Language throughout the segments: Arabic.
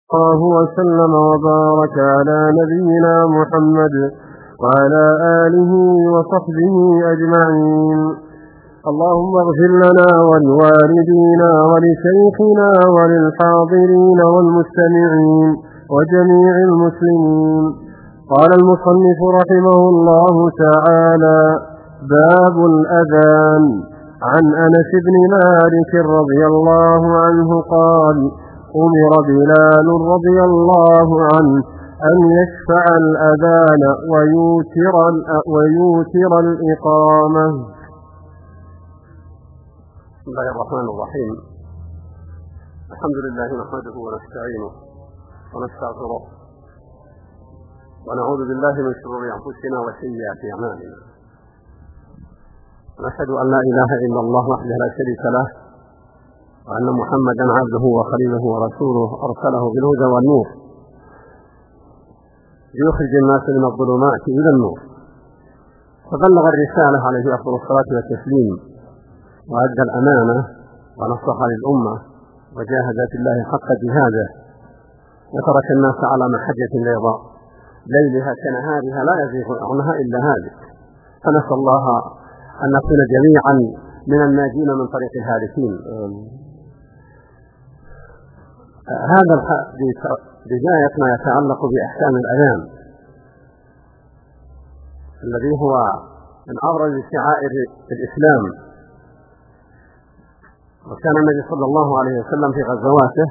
الله وسلم وبارك على نبينا محمد وعلى آله وصحبه أجمعين. اللهم اغفر لنا ولوالدينا ولشيخنا وللحاضرين والمستمعين وجميع المسلمين. قال المصنف رحمه الله تعالى: باب الأذان. عن أنس بن مالك رضي الله عنه قال: أمر بلال رضي الله عنه أن يشفع الأذان ويوتر الإقامة. بسم الله الرحمن الرحيم. الحمد لله نحمده ونستعينه ونستغفره ونعوذ بالله من شرور أنفسنا وسيئات أعمالنا، ونشهد أن لا إله إلا الله وحده لا شريك له، وأن محمدا عبده وخليله ورسوله أرسله بالهدى والنور ليخرج الناس من الظلمات إلى النور، فبلغ الرسالة عليه أفضل الصلاة والتسليم، وأدى الأمانة ونصح للأمة، وجاهد في الله حق جهاده، وترك الناس على محجة بيضاء ليلها كنهارها لا يزيغ عنها إلا هالك. فنسأل الله أن نكون جميعا من الناجين من طريق الهالكين. هذا بداية ما يتعلق بأحكام الأذان، الذي هو من أبرز شعائر الإسلام. وكان النبي صلى الله عليه وسلم في غزواته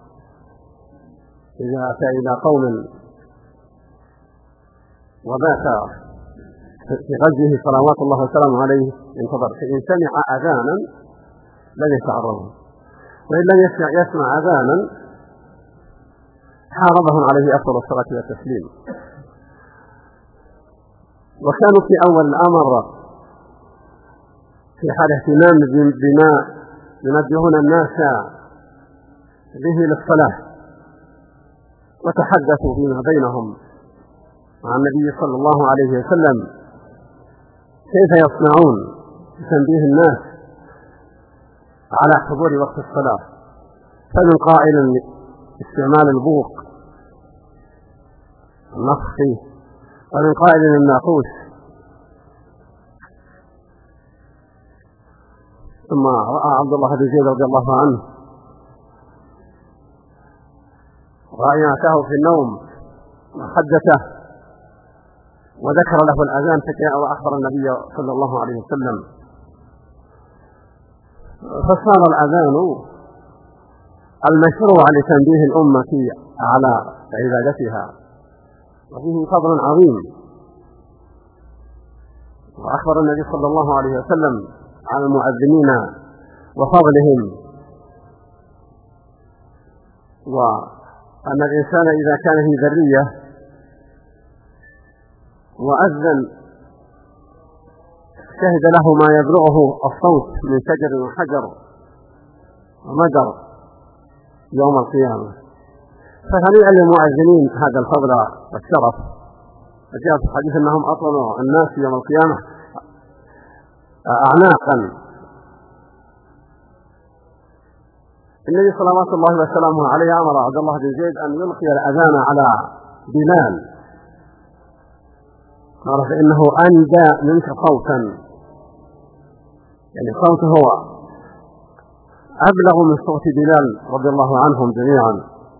إذا أتى إلى قوم وبات في غزوه صلوات الله وسلامه عليه انتظر، فإن سمع أذانا لم يتعرضه، وإن لم يسمع أذانا حاربهم عليه أفضل الصلاة والتسليم. وكانوا في أول الأمر في حال اهتمام بما ينبهون الناس به للصلاة، وتحدثوا فيما بينهم مع النبي صلى الله عليه وسلم كيف يصنعون تنبيه الناس على حضور وقت الصلاة. فمن قائل استعمال البوق النفخ فيه، ومن قائل الناقوس. ثم رأى عبد الله بن زيد رضي الله عنه رأيته في النوم وحدثه وذكر له الأذان، فجاء وأخبر النبي صلى الله عليه وسلم، فصار الأذان المشروع لتنبيه الأمة على عبادتها، وفيه فضل عظيم. وأخبر النبي صلى الله عليه وسلم عن المؤذنين وفضلهم، وأن الإنسان إذا كان في ذرية وأذن شهد له ما يبلغه الصوت من شجر وحجر ومدر يوم القيامة. فهنيئا للمؤذنين هذا الفضل والشرف. وجاء في الحديث أنهم أطولوا الناس يوم القيامة أعناقا. النبي صلوات الله وسلامه عليه أمر عبد الله بن زيد أن يلقي الأذان على بلال، قال: فإنه أندى منك صوتا، يعني صوته أبلغ من صوت بلال رضي الله عنهم جميعا.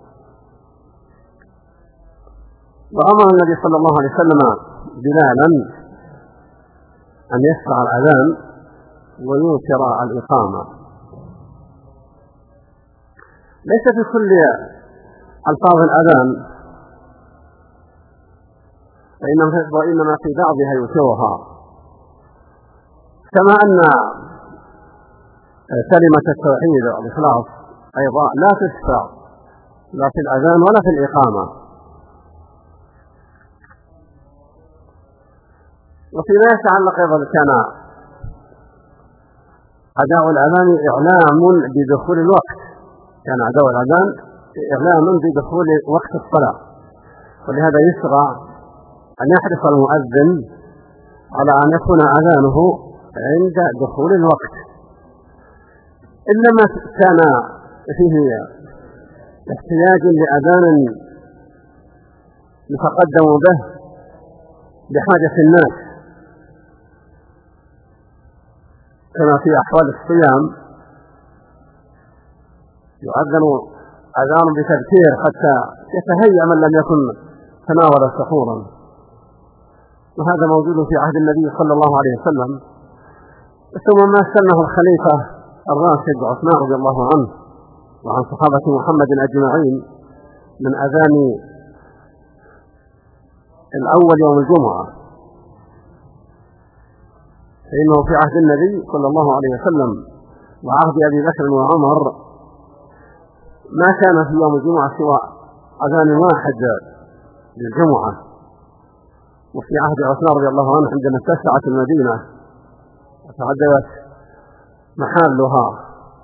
وأمر النبي صلى الله عليه وسلم بلالا أن يشفع الأذان ويوتر الإقامة. ليس في كل ألفاظ الأذان، وإنما في بعضها يوترها، كما أن كلمة التوحيد والإخلاص أيضا لا تشفع لا في الأذان ولا في الإقامة. وفيما يتعلق أيضا كان أداء الأذان إعلام بدخول الوقت، كان أداء الأذان إعلام بدخول وقت الصلاة، ولهذا يشرع أن يحرص المؤذن على أن يكون أذانه عند دخول الوقت، إنما كان فيه احتياج لأذان يتقدم به بحاجة الناس، كما في أحوال الصيام يؤذن أذان بتذكير حتى يتهيأ من لم يكن تناول سحورا، وهذا موجود في عهد النبي صلى الله عليه وسلم. ثم ما سنه الخليفة الراشد عثمان رضي الله عنه وعن صحابة محمد أجمعين من أذان الأول يوم الجمعة، فإنه في عهد النبي صلى الله عليه وسلم وعهد أبي بكر وعمر ما كان في يوم الجمعة سوى أذان واحد للجمعة، وفي عهد عثمان رضي الله عنه عندما اتسعت المدينة وتعددت محلها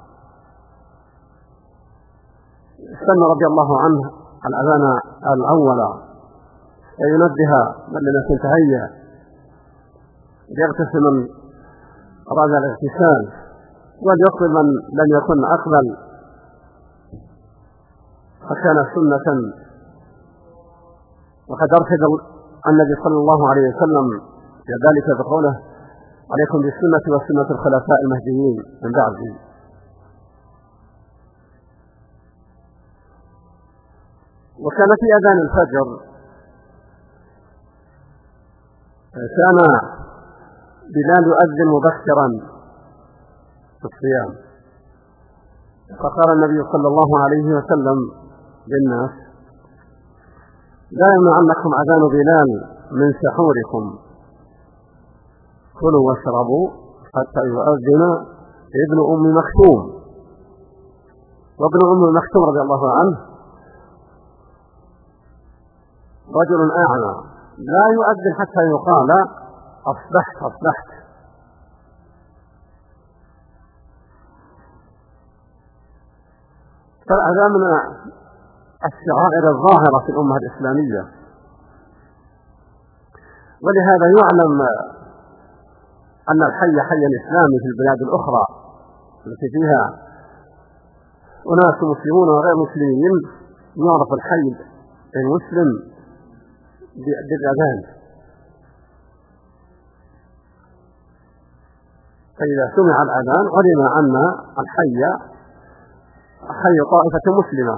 سن رضي الله عنه الأذان الأول فينبه من لم يكن تهيأ يغتسل من أراد الاغتسال، وليقبل من لم يكن أقبل، فكان سنة. وقد أرشد النبي صلى الله عليه وسلم كذلك بقوله: عليكم بالسنة وسنة الخلفاء المهديين من بعدي. وكان في أذان الفجر كان بلال يؤذن مبكرا في الصيام، فقال النبي صلى الله عليه وسلم للناس: لا يمنعنكم أذان بلال من سحوركم، كلوا واشربوا حتى يؤذن ابن أم مكتوم. وابن أم مكتوم رضي الله عنه رجل أعمى لا يؤذن حتى يقال أصبحت أصبحت. فالأذان من الشعائر الظاهرة في الأمة الإسلامية، ولهذا يعلم أن الحي حي الإسلامي في البلاد الأخرى التي فيها أناس مسلمون وغير مسلمين يعرف الحي المسلم بالأذان، فإذا سمع الأذان علم أن الحي حي طائفة مسلمة.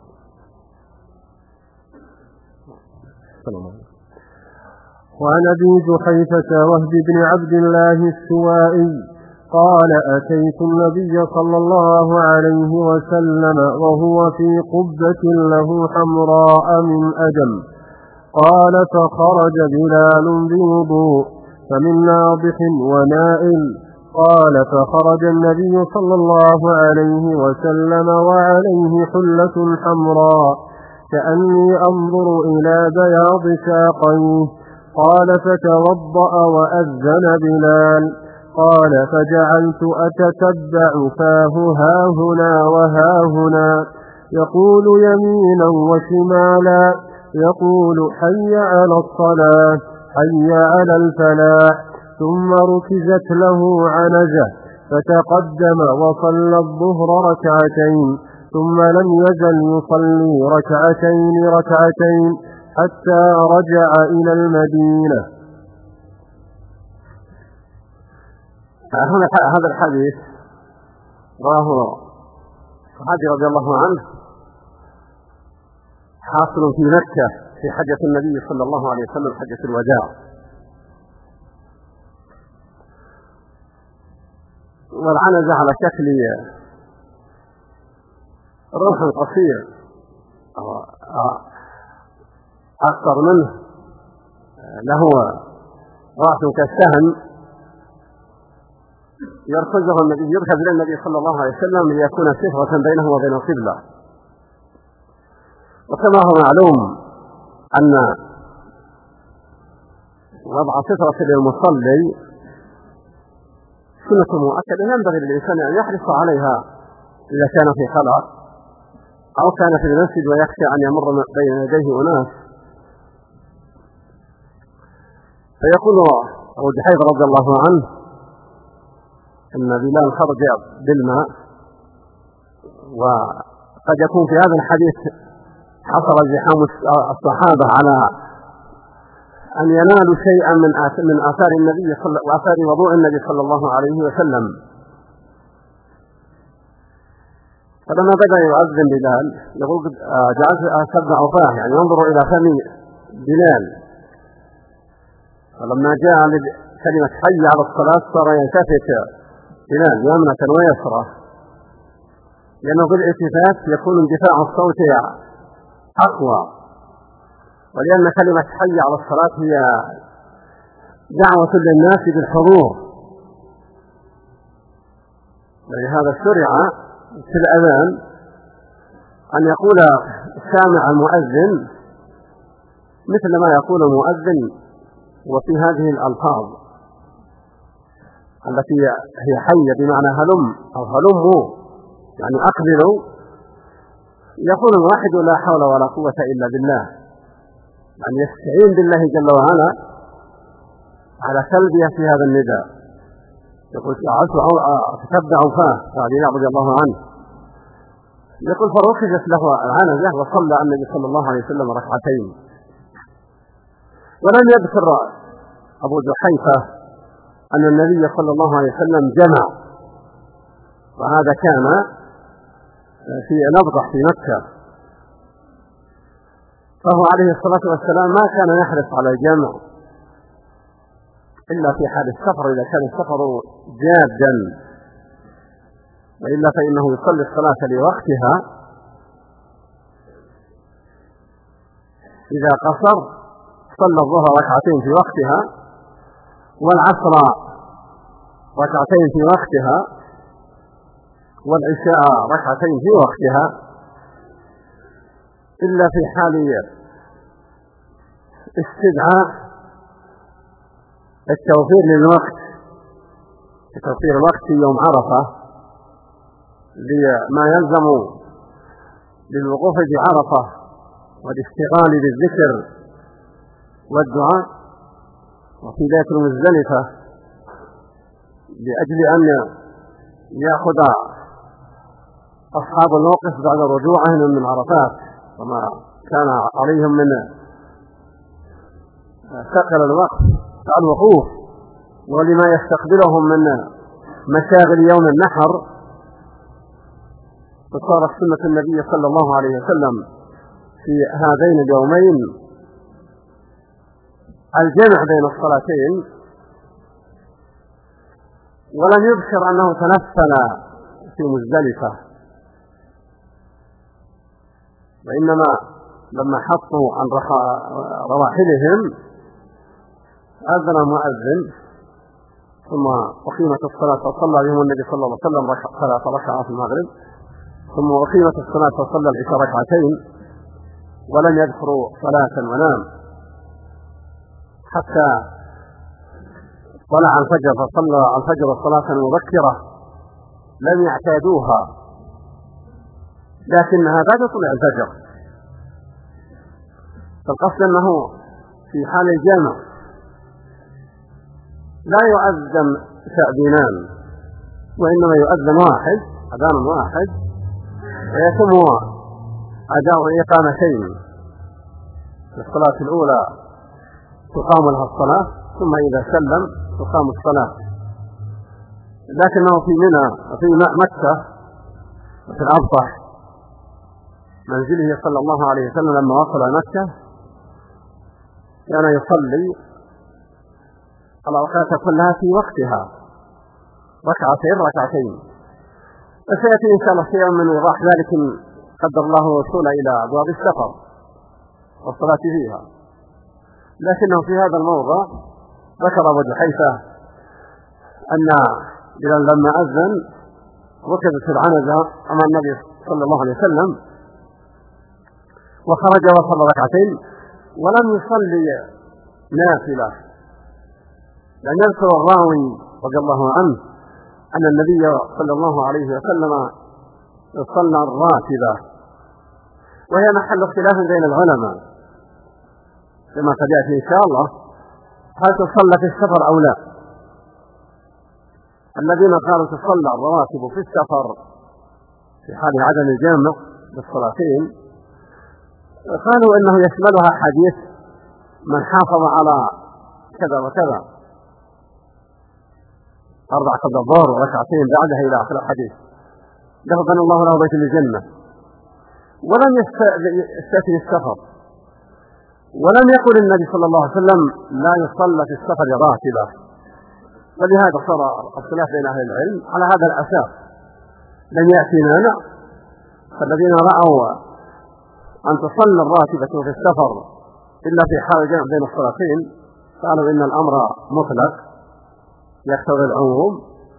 وعن أبي جحيفة وهب بن عبد الله السوائي قال: أتيت النبي صلى الله عليه وسلم وهو في قبة له حمراء من أدم، قال: فخرج بلال بوضوء فمن ناضح ونائل، قال: فخرج النبي صلى الله عليه وسلم وعليه حلة حمراء كأني أنظر إلى بياض ساقيه، قال: فتوضأ وأذن بلال، قال: فجعلت أتتبع فاه هاهنا وهاهنا يقول يمينا وشمالا، يقول: حي على الصلاة حي على الفلاح، ثم ركزت له عنزة فتقدم وصلى الظهر ركعتين، ثم لم يزل يصلي ركعتين حتى رجع إلى المدينة. هذا الحديث رواه الصحابي رضي الله عنه حاصل في مكة في حجة النبي صلى الله عليه وسلم، حجة الوداع، والعنزة على شكل روح قصير أكثر منه، له رأس كالسهم يركز إلى النبي صلى الله عليه وسلم ليكون سترة بينه وبين القبلة. وكما هو معلوم أن وضع سترة للمصلي سنة مؤكدة ينبغي للإنسان أن يحرص عليها إذا كان في خلع أو كان في المسجد ويخشى أن يمر بين يديه أناس. فيقول أبو جحيفة رضي الله عنه: إن بلال خرج بالماء قد يكون في هذا الحديث حصل زحام الصحابة على أن ينالوا شيئا من آثار النبي وآثار وضوء النبي صلى الله عليه وسلم. فلما بدأ يؤذن بلال يقول جعلت أسبع عفاه، يعني ينظر إلى فم بلال. فلما جاء كلمة حي على الصلاة صار يلتفت بلال يمنة ويسرى، لأنه بالالتفات يكون اندفاع الصوت أقوى، ولأن كلمة حي على الصلاة هي دعوة للناس بالحضور، ولهذا شرع في الأذان أن يقول السامع المؤذن مثل ما يقول المؤذن، وفي هذه الألفاظ التي هي حية بمعنى هلم أو هلموا، يعني أقبلوا، يقول الواحد لا حول ولا قوة إلا بالله، يعني يستعين بالله جل وعلا على تلبية في هذا النداء. يقول تتبع فاه وعلي رضي الله عنه يقول فرخصت له العنزة وصلى النبي صلى الله عليه وسلم ركعتين. ولم يذكر أبو جحيفة أن النبي صلى الله عليه وسلم جمع، وهذا كان في نبضح في مكة، فهو عليه الصلاة والسلام ما كان يحرص على الجمع إلا في حال السفر، إذا كان السفر جادا، وإلا فإنه يصلي الصلاة لوقتها. إذا قصر صلى الظهر ركعتين في وقتها، والعصر ركعتين في وقتها، والعشاء ركعتين في وقتها، إلا في حال استدعاء التوفير للوقت، توفير الوقت في يوم عرفة لما يلزم للوقوف بعرفة والاشتغال بالذكر والدعاء، وفي ذات المزدلفة لأجل أن يأخذ أصحاب الموقف بعد رجوعهم من عرفات وما كان عليهم من ثقل الوقت على الوقوف، ولما يستقبلهم من مشاغل يوم النحر. فصارت سنة النبي صلى الله عليه وسلم في هذين اليومين الجمع بين الصلاتين، ولم يذكر أنه تنفل في مزدلفة، وإنما لما حطوا عن رواحلهم أذن المؤذن ثم أقيمت الصلاة وصلى بهم النبي صلى الله عليه وسلم 3 ركعات في المغرب، ثم أقيمت الصلاة وصلى العشاء ركعتين، ولم يذكروا صلاة ونام حتى طلع الفجر، فصلى الفجر صلاة مبكرة لم يعتادوها، لكنها بعد طلوع الفجر. فالقصد أنه في حال الجامع لا يؤذن تأذينان، وإنما يؤذن واحد، أذان واحد، ويتم أداء إقامتين. في الصلاة الأولى تقام لها الصلاة، ثم إذا سلم تقام الصلاة. لكنه في منى وفي مكة وفي الأبطح منزله صلى الله عليه وسلم لما وصل مكة كان يصلي الأوقات كلها في وقتها ركعتين. وسيأتي إن شاء الله شيء من وضاح ذلك إن قدر الله وصول إلى أبواب السفر والصلاة فيها. لكنه في هذا الموضع ذكر أبو جحيفة أن بلال لما أذن ركبت العنزة أمام النبي صلى الله عليه وسلم، وخرج وصلى ركعتين ولم يصلي نافلة، لأن يذكر الراوي رضي الله عنه أن النبي صلى الله عليه وسلم صلى الراتبة، وهي محل اختلاف بين العلماء كما قد يأتي إن شاء الله، هل تصلى في السفر أو لا. الذين قالوا تصلى الرواتب في السفر في حال عدم الجامع بالصلاتين قالوا إنه يشملها حديث من حافظ على كذا وكذا 4 قبل الظهر وركعتين بعدها إلى آخر الحديث بنى الله له بيت الجنة. ولم يستثني السفر، ولم يقل النبي صلى الله عليه وسلم لا يصلى في السفر راتبة، فلهذا صار الخلاف بين أهل العلم على هذا الأساس. لم يأتي مانع، فالذين رأوا أن تصلى الراتبة في السفر إلا في حال جمع بين الصلاتين قالوا إن الأمر مطلق يقتضي العموم،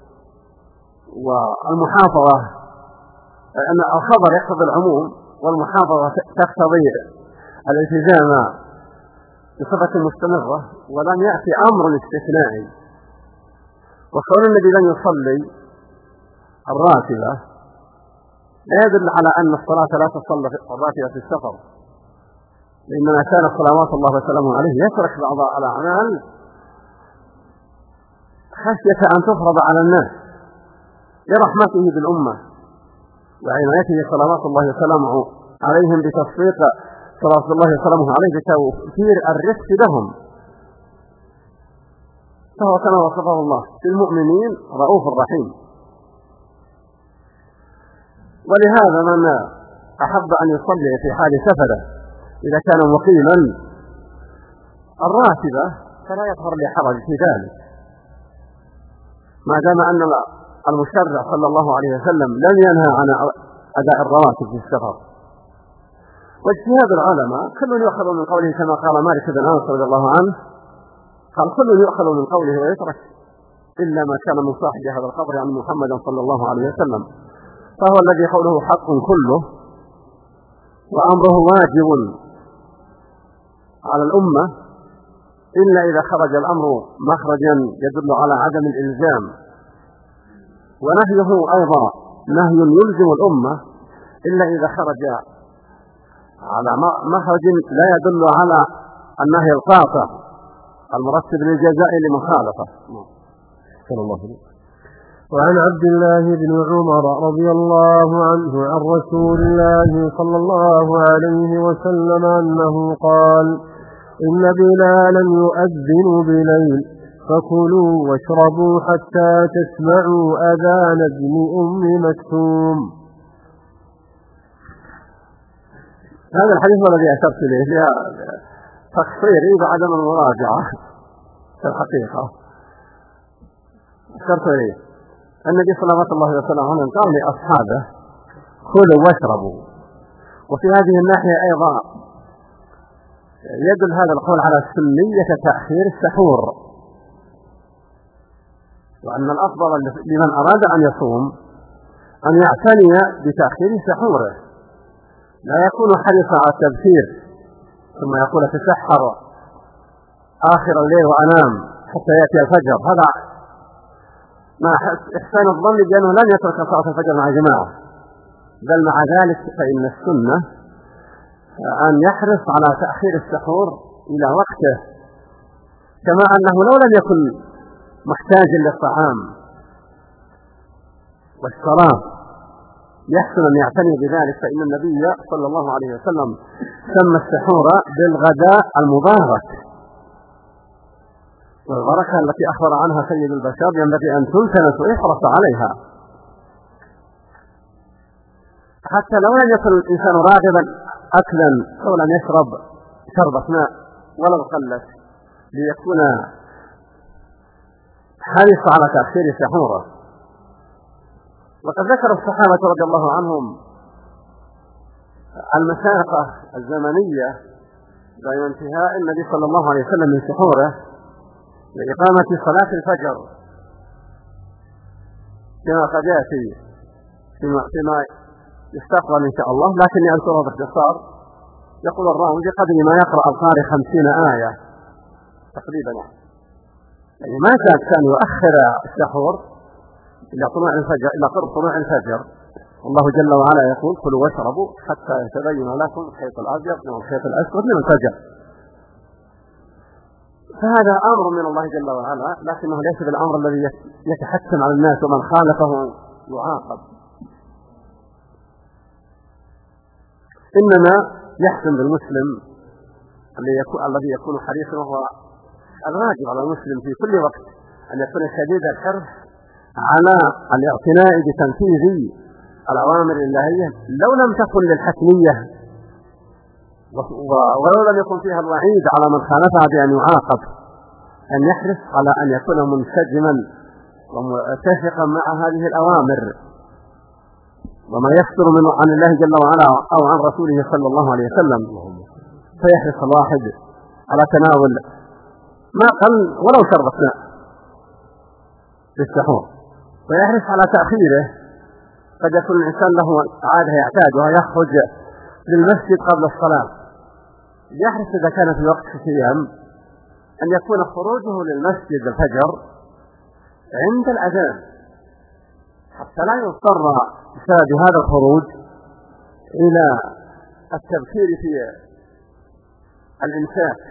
والمحافظة أن الخبر يقتضي العموم والمحافظة تقتضي الالتزام بصفة مستمرة، ولم يأتي أمر استثنائي. وقول الذي لم يصلي الراتبة لا يدل على أن الصلاة لا تصلى الراتبة في السفر، لأننا كان صلوات الله وسلامه عليه يترك بعض الأعمال خشية أن تفرض على الناس لرحمته بالأمة وعنايته صلوات الله وسلامه عليهم بتصديق صلوات الله وسلامه عليه بتوفير الرزق لهم، فهو كما وصفه الله بالمؤمنين رؤوف رحيم. ولهذا من أحب أن يصلي في حال سفره إذا كان مقيما الراتبة فلا يظهر لحرج في ذلك، ما دام أن المشرع صلى الله عليه وسلم لم ينهى عن أداء الرواتب في السفر. واجتهاد العلماء كل يؤخذ من قوله كما قال مالك بن أنس رضي الله عنه قال كل يؤخذ من قوله ويترك إلا ما كان من صاحب هذا القبر عن محمد صلى الله عليه وسلم، فهو الذي قوله حق كله وأمره واجب على الأمة إلا إذا خرج الأمر مخرجا يدل على عدم الإلزام، ونهيه أيضا نهي يلزم الأمة إلا إذا خرج على مخرج لا يدل على النهي القاطع المرتب للجزاء لمن خالفه. صلى الله عليه وسلم. وعن عبد الله بن عمر رضي الله عنه عن رسول الله صلى الله عليه وسلم أنه قال إن بلالا يؤذن بليل فكلوا واشربوا حتى تسمعوا أذان ابن أم مكتوم. هذا الحديث الذي أشرت إليه فيها تقصيري بعدم المراجعة في الحقيقة. أشرت إليه النبي صلى الله عليه وسلم قال لأصحابه كلوا واشربوا، وفي هذه الناحية أيضا يدل هذا القول على سنية تأخير السحور، وأن الأفضل لمن أراد أن يصوم أن يعتني بتأخير سحوره، لا يكون حريصا على التبكير ثم يقول تسحر آخر الليل وأنام حتى يأتي الفجر، هذا مع إحسان الظن بأنه لن يترك صلاة الفجر مع جماعة، بل مع ذلك فإن السنة أن يحرص على تأخير السحور إلى وقته، كما أنه لو لم يكن محتاجا للطعام والشراب يحسن أن يعتني بذلك، فإن النبي صلى الله عليه وسلم سمى السحور بالغداء المبارك، والبركة التي أخبر عنها سيد البشر ينبغي أن تلتمس ويحرص عليها، حتى لو لم يكن الإنسان راغبا أكلا أو لم يشرب شربة ماء ولو قلت ليكون حريص على تأخير سحوره. وقد ذكر الصحابة رضي الله عنهم المشاقة الزمنية بين انتهاء النبي صلى الله عليه وسلم من سحوره لإقامة صلاة الفجر، كما قد يأتي فيما يستقبل إن شاء الله، لكن أذكره باختصار. يقول الراوي بقدر ما يقرأ القارئ 50 آية تقريبا، يعني ما كان يؤخر السحور إلى طلوع الفجر، إلى قرب طلوع الفجر. الله جل وعلا يقول كلوا واشربوا حتى يتبين لكم الخيط الأبيض من الخيط الأسود من الفجر، فهذا أمر من الله جل وعلا، لكنه ليس بالأمر الذي يتحتم على الناس ومن خالفه يعاقب. إنما يحسن بالمسلم الذي يكون حريصا، وهو الواجب على المسلم في كل وقت أن يكون شديد الحرص على الاعتناء بتنفيذ الأوامر الإلهية لو لم تكن للحتمية، ولو لم يكن فيها الوعيد على من خالفها بأن يعاقب، أن يحرص على أن يكون منسجما ومتفقا مع هذه الأوامر وما يصدر عن الله جل وعلا أو عن رسوله صلى الله عليه وسلم. فيحرص الواحد على تناول ما قل ولو شربت ماء بالسحور، ويحرص على تأخيره. قد يكون الإنسان له عادة يعتادها، يخرج للمسجد قبل الصلاة، يحرص إذا كان في وقت الصيام أن يكون خروجه للمسجد الفجر عند الأذان، حتى لا يضطر بسبب هذا الخروج إلى التبكير في الإمساك،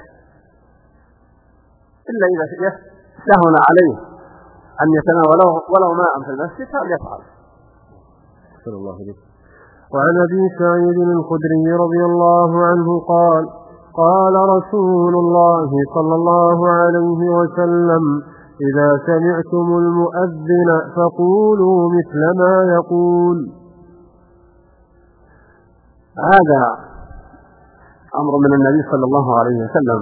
إلا إذا سهل عليه أن يتناول ولو ماء في المسجد فليفعل. صلى الله عليه وسلم. وعن أبي سعيد الخدري رضي الله عنه قال: قال رسول الله صلى الله عليه وسلم: إذا سمعتم المؤذن فقولوا مثل ما يقول. هذا أمر من النبي صلى الله عليه وسلم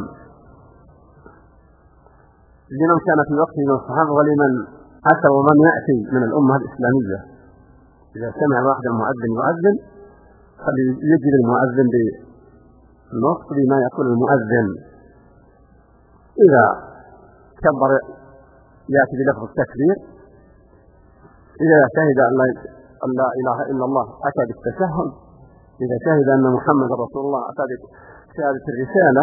لمن كان في وقته من الصحابة ولمن أتى ومن يأتي من الأمة الإسلامية. إذا سمع واحد المؤذن يؤذن فليجب المؤذن بالنطق بما يقول المؤذن. إذا كبر يأتي بلفظ التكبير، إذا شهد أن لا إله إلا الله أتى بالتشهد، إذا شهد أن محمد رسول الله أتى بشهادة الرسالة،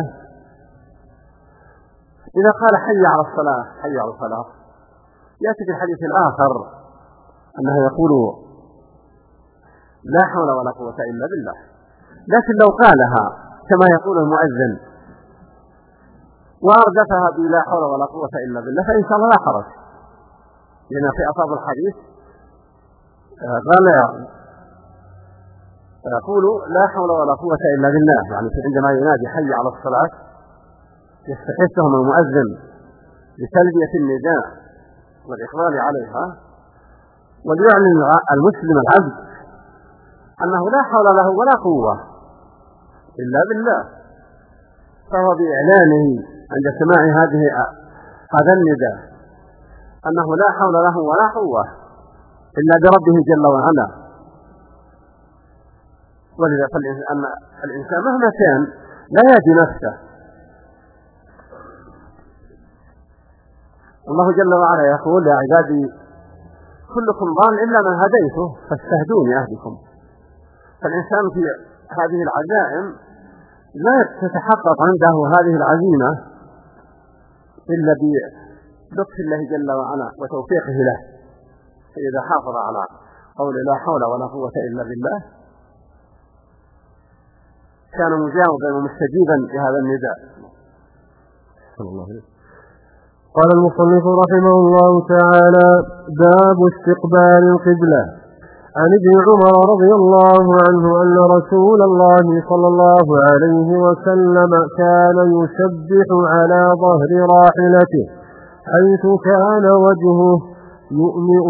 إذا قال حي على الصلاة حي على الصلاة. يأتي في الحديث الآخر أنه يقول لا حول ولا قوة إلا بالله. لكن لو قالها كما يقول المؤذن وأردفها بلا حول ولا قوة إلا بالله فإن شاء الله لا حرج، لأن في أصحاب الحديث قال يقول لا حول ولا قوة إلا بالله، يعني عندما ينادي حي على الصلاة يستحثهم المؤذن بتلبية النداء والإقبال عليها، وليعلن المسلم العبد أنه لا حول له ولا قوة إلا بالله. فهو بإعلانه عند سماع هذا النداء أنه لا حول له ولا قوة إلا بربه جل وعلا. ولذا أن الإنسان مهما كان لا يهدي نفسه. الله جل وعلا يقول: يا عبادي كلكم ضال إلا من هديته فاستهدوني أهدكم. فالإنسان في هذه العزائم لا تتحقق عنده هذه العزيمة إلا بلطف الله جل وعلا وتوفيقه له. فإذا حافظ على قول لا حول ولا قوة إلا بالله كان مجاوبا ومستجيبا لهذا النداء. صلى الله عليه وسلم. قال المصنف رحمه الله تعالى: باب استقبال القبلة. عن ابن عمر رضي الله عنه أن رسول الله صلى الله عليه وسلم كان يسبح على ظهر راحلته حيث كان وجهه يؤمئ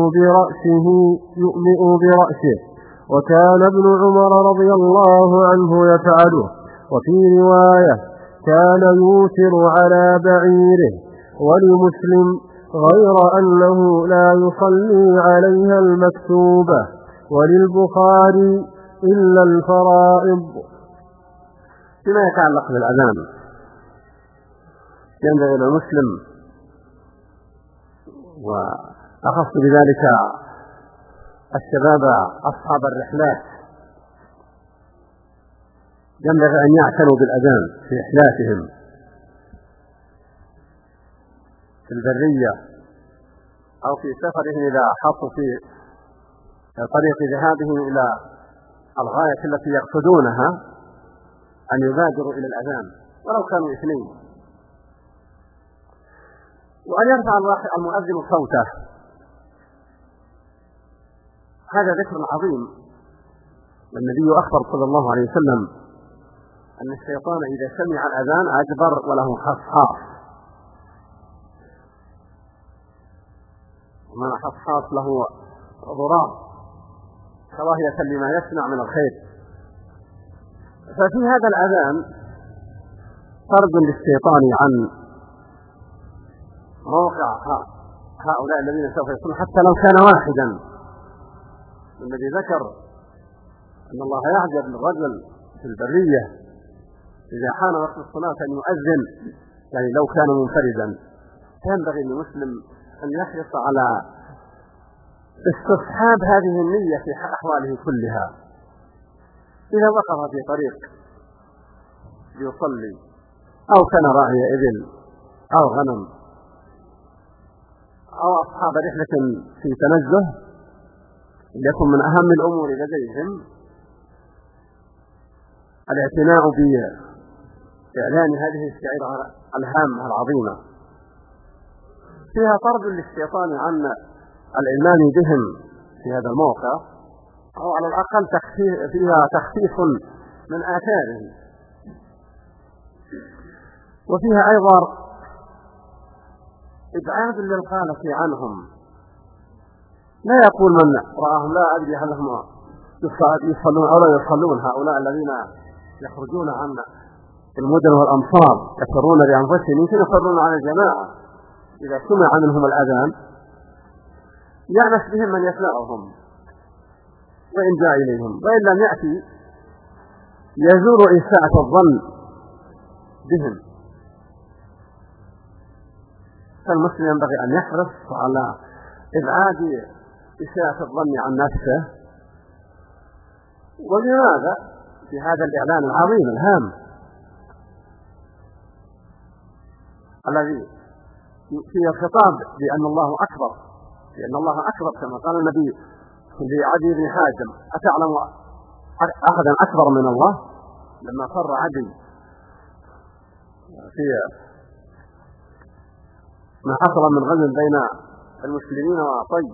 برأسه، وكان ابن عمر رضي الله عنه يفعله. وفي رواية: كان يوتر على بعيره. ولمسلم: غير أنه لا يصلي عليها المكتوبة. وللبخاري: إلا الفرائض. فيما يتعلق بالأذان ينبغي للمسلم، وأخص بذلك الشباب أصحاب الرحلات، ينبغي أن يعتنوا بالأذان في رحلاتهم في البرية أو في سفرهم إذا حطوا في طريق ذهابهم إلى الغاية التي يقصدونها أن يبادروا إلى الأذان ولو كانوا اثنين، وأن يرفع المؤذن صوته. هذا ذكر عظيم والنبي أخبر صلى الله عليه وسلم أن الشيطان إذا سمع الأذان أدبر وله حصحاص. وما حصحاص له ضرار كراهية لما يسمع من الخير. ففي هذا الأذان طرد للشيطان عن موقع هؤلاء الذين سوف يصلون حتى لو كان واحدا. الذي ذكر أن الله يعجب للرجل في البرية إذا حان وقت الصلاة أن يؤذن، يعني لو كان منفردا. فينبغي للمسلم أن يحرص على استصحاب هذه النية في أحواله كلها. إذا وقف في طريق ليصلي أو كان راعي إبل أو غنم أو أصحاب رحلة في تنزه، ليكن من أهم الأمور لديهم الاعتناء بإعلان هذه الشعيرة الهامة العظيمة، فيها طرد للشيطان عن الإيمان بهم في هذا الموقع، أو على الأقل فيها تخفيف من آثاره. وفيها أيضا إبعاد للغالة عنهم. لا يقول من رآهم لا أدري هل هم يصلون أو لا يصلون، هؤلاء الذين يخرجون عن المدن والأمصار يفرون بأنفسهم، يمكن يفرون عن الجماعة إذا سمع منهم الأذان، يأنس بهم من يسمعهم وإن جاء إليهم، وإن لم يأتي يزور إساءة الظن بهم. فالمسلم ينبغي أن يحرص على إبعاد إساءة الظن عن نفسه. ولماذا؟ في هذا الإعلان العظيم الهام الذي فيه الخطاب بأن الله أكبر، لأن الله أكبر كما قال النبي لعدي بن حاتم: أتعلم أحدا أكبر من الله؟ لما فر عدي في ما حصل من غزو بين المسلمين وطي،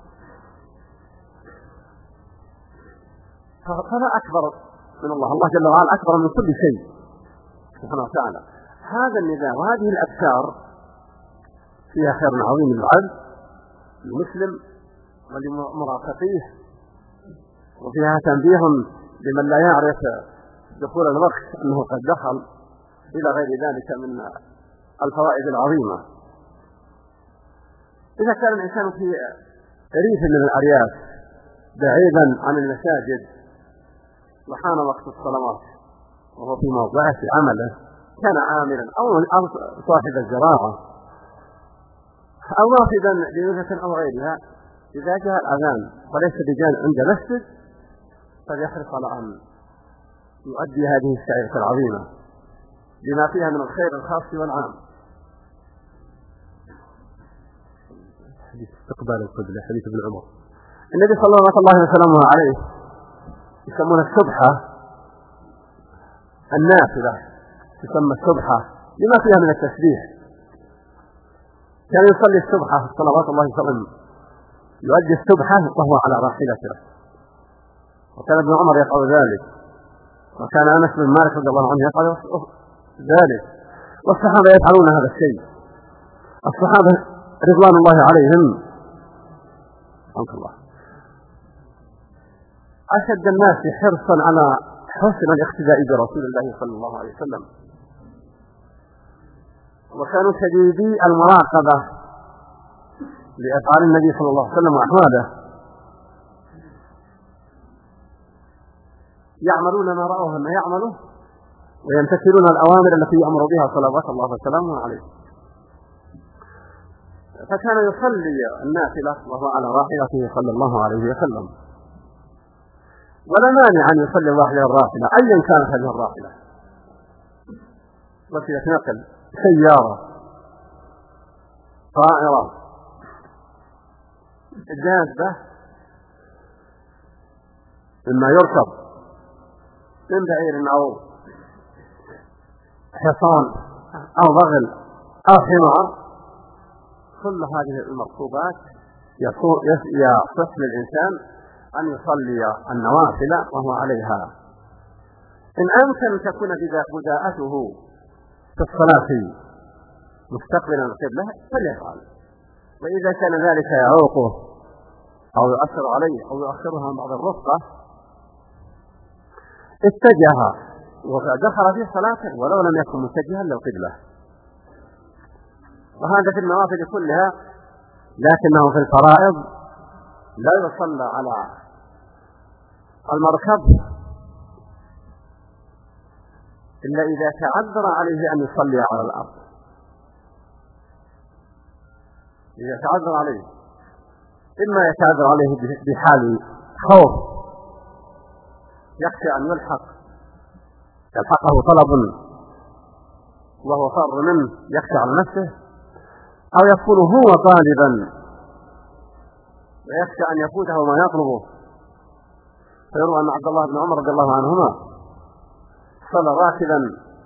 فلا أكبر من الله. الله جل وعلا أكبر من كل شيء سبحانه وتعالى. هذا النداء وهذه الأذكار فيها خير عظيم للعبد المسلم ولمرافقيه، وفيها تنبيه لمن لا يعرف دخول الوقت أنه قد دخل، إلى غير ذلك من الفوائد العظيمة. إذا كان الإنسان في ريف من الأرياف بعيدا عن المساجد وحان وقت الصلوات وهو في موضعه عمله، كان عاملا أو صاحب الزراعة أو رافدا لوجهة أو غيرها، إذا جاء الأذان وليس بجانب عند مسجد فليحرص على أن يؤدي هذه الشعيرة العظيمة بما فيها من الخير الخاص والعام. حديث استقبال القبلة، حديث ابن عمر. النبي صلى الله عليه وسلم يسمون السبحة النافلة، تسمى السبحة لما فيها من التسبيح. كان يصلي السبحة صلوات الله وسلم، يؤدي السبحة وهو على راحلته، وكان ابن عمر يقول ذلك، وكان أنس بن مالك رضي الله عنه يقول ذلك، والصحابة يفعلون هذا الشيء. الصحابة رضوان الله عليهم رحمه الله أشد الناس حرصا على حسن الاقتداء برسول الله صلى الله عليه وسلم، وكانوا شديدي المراقبة لأفعال النبي صلى الله عليه وسلم وأحواله، يعملون ما رأوه ما يعمله ويمتثلون الأوامر التي يأمر بها صلوات الله وسلامه عليه. فكان يصلي النافلة وهو على راحلته صلى الله عليه وسلم، ولا مانع أن يصلي الواحد الراحلة أيا كانت هذه الراحلة، وسيلة نقل، سيارة، طائرة، دابة مما يركب من بعير أو حصان أو بغل أو حمار. كل هذه المركوبات يصح للإنسان أن يصلي النوافل وهو عليها. إن أمكن أن تكون بداءته في الصلاة مستقبلا القبلة فليفعل، وإذا كان ذلك يعوقه أو يؤثر عليه أو يؤخرها بعض الرفقة اتجه ودخل في صلاته ولو لم يكن متجها للقبلة. وهذا في النوافل كلها، لكنه في الفرائض لا يصلى على المركب إلا إذا تعذر عليه أن يصلي على الأرض. إذا تعذر عليه، إما يتعذر عليه بحال خوف يخشى أن يلحقه طلب وهو فار منه يخشى على نفسه، أو يكون هو طالبا ويخشى أن يفوته ما يطلبه. فيروى أن عبد الله بن عمر رضي الله عنهما صلى راكبا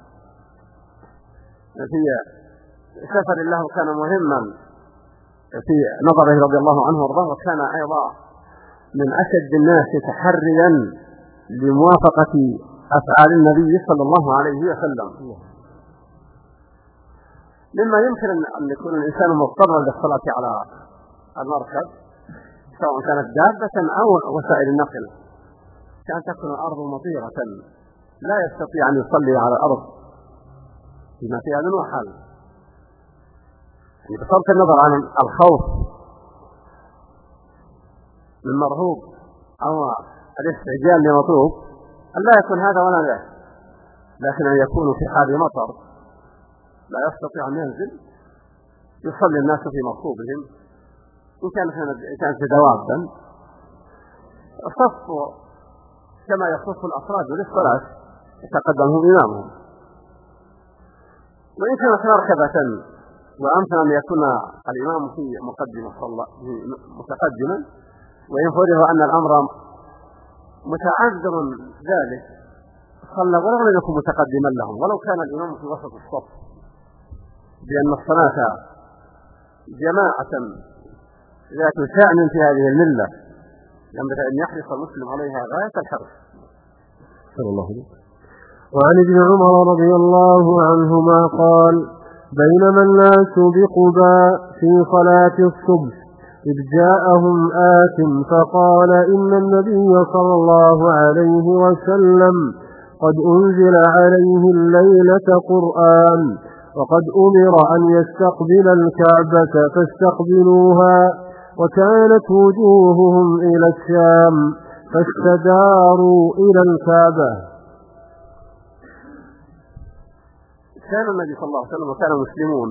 في سفر له كان مهما في نظره رضي الله عنه وارضاه، وكان أيضا من أشد الناس تحريا لموافقة أفعال النبي صلى الله عليه وسلم، مما يمكن أن يكون الإنسان مضطرا للصلاة على المركب سواء كانت دابة أو وسائل النقل، كأن تكون الأرض مطيرة لا يستطيع أن يصلي على الأرض بما فيها من وحال، يعني بصرف النظر عن الخوف من مرهوب أو الاستعجال لمطلوب أن لا يكون هذا ولا ذاك، لكن أن يكون في حال مطر لا يستطيع أن ينزل يصلي الناس في مصوبهم، إن كانت دوابا صف كما يصف الأفراد للصلاة يتقدمهم إمامهم. وإن كانت مركبة وأمكن أن يكون الإمام في متقدما، وإن فرض أن الأمر متعذر ذلك صلى ولو لم يكن متقدما لهم ولو كان الإمام في وسط الصف، بأن الصلاة جماعة ذات شأن في هذه الملة ينبغي أن يحرص المسلم عليها غاية الحرص. صلى الله عليه وسلم. وعن ابن عمر رضي الله عنهما قال: بينما الناس بقباء في صلاة الصبح إذ جاءهم آت فقال: إن النبي صلى الله عليه وسلم قد أنزل عليه الليلة قرآن، وقد أمر أن يستقبل الكعبة فاستقبلوها، وكانت وجوههم إلى الشام فاستداروا إلى الكعبة. كان النبي صلى الله عليه وسلم وكان المسلمون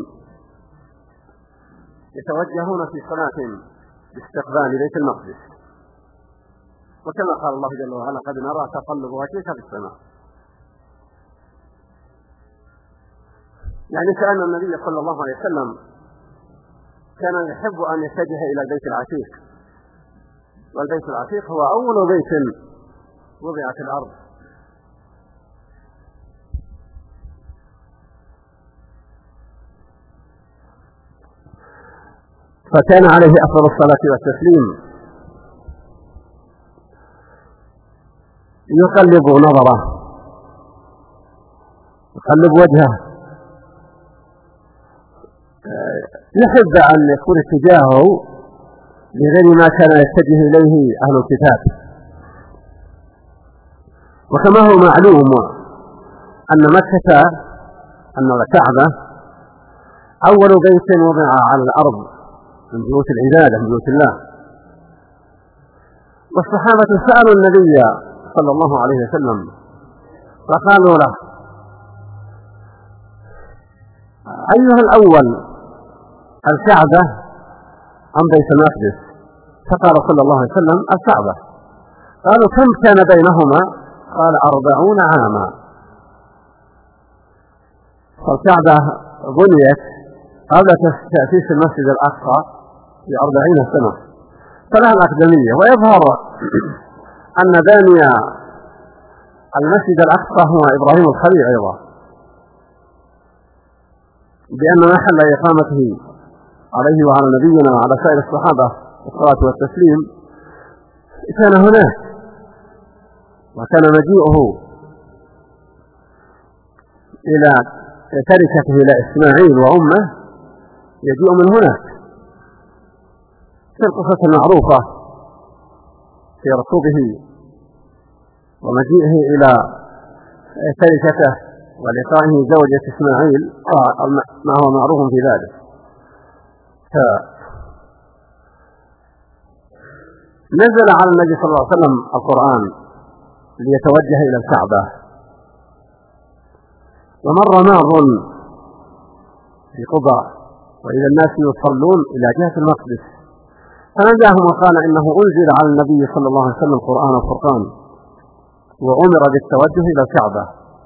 يتوجهون في صلاتهم باستقبال بيت المقدس، وكما قال الله جل وعلا: قد نرى تقلب وجهك في السماء. يعني كأن النبي صلى الله عليه وسلم كان يحب أن يتجه إلى البيت العتيق، والبيت العتيق هو أول بيت وضع في الأرض، فكان عليه أفضل الصلاة والتسليم يقلب نظره، يقلب وجهه، يحب أن يكون اتجاهه لغير ما كان يتجه إليه أهل الكتاب. وكما هو معلوم أن مكة أن الكعبة أول بيت وضع على الأرض من بيوت العبادة من بيوت الله، والصحابة سألوا النبي صلى الله عليه وسلم فقالوا له: أيها الأول، الكعبة أم بيت المقدس؟ فقال صلى الله عليه وسلم: الكعبة. قالوا: كم كان بينهما؟ قال: 40 عاما. فالكعبة بنيت قبل تأسيس المسجد الأقصى ب40 سنة، فلها الأقدمية. ويظهر أن باني المسجد الأقصى هو إبراهيم الخليل أيضا، بأن محل إقامته عليه وعلى نبينا وعلى سائر الصحابة الصلاة والتسليم كان هناك، وكان مجيئه إلى تركته إلى إسماعيل وأمه يجيء من هناك في القصة المعروفة في ركوبه ومجيئه إلى تركته ولقائه زوجة إسماعيل ما هو معروف في ذلك. نزل على النبي صلى الله عليه وسلم القرآن ليتوجه إلى الكعبة، ومر مار في قباء وإذا الناس يصلون إلى جهة المقدس، فنجاهم وقال إنه أنزل على النبي صلى الله عليه وسلم القرآن والفرقان وأمر بالتوجه إلى الكعبة.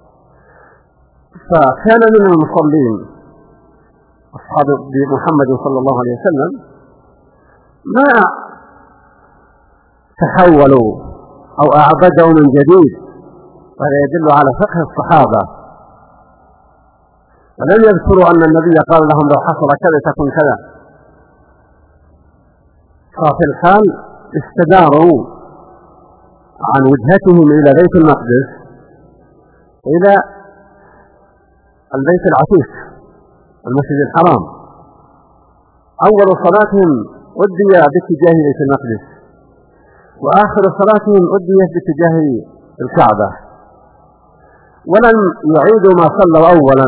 فكان من المصلين أصحاب محمد صلى الله عليه وسلم ما تحولوا أو أعبدوا من جديد، وهذا يدل على فقه الصحابة، ولم يذكروا أن النبي قال لهم لو حصل كذا تكون كذا. ففي الحال استداروا عن وجهتهم إلى بيت المقدس إلى البيت العتيق المسجد الحرام. أول صلاتهم أدي باتجاه بيت المقدس، وآخر صلاتهم أديت باتجاه الكعبة، ولم يعيدوا ما صلوا أولا،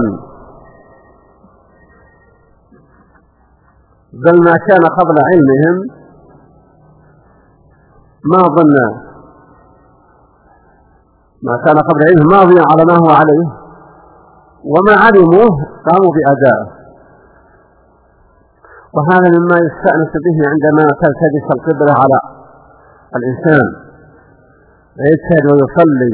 بل ما كان قبل علمهم ما كان قبل علمهم ماضيا على ما هو عليه، وما علموه قاموا بأدائه. وهذا مما يستأنس به عندما تلتبس القبلة على الإنسان ويجتهد ويصلي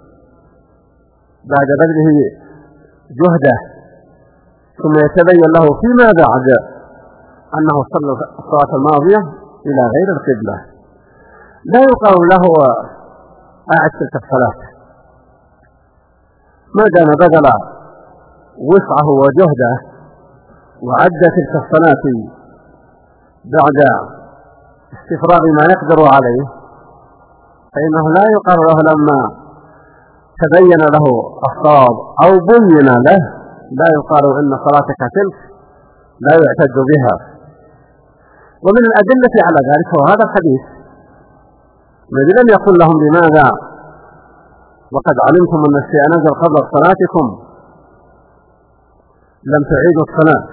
بعد بذله جهده، ثم يتبين له فيما بعد أنه صلى الصلاة الماضية إلى غير القبلة، لا يقال له أعد تلك الصلاة ما دام بذل وسعه وجهده وعد تلك الصلاة بعد استفراغ ما يقدر عليه، فإنه لا يقال له لما تبين له الصواب أو بين له لا يقال إن صلاتك تلك لا يعتد بها. ومن الأدلة على ذلك هو هذا الحديث الذي لم يقل لهم لماذا وقد علمتم أن الشيء نزل قبل صلاتكم لم تعيدوا الصلاة.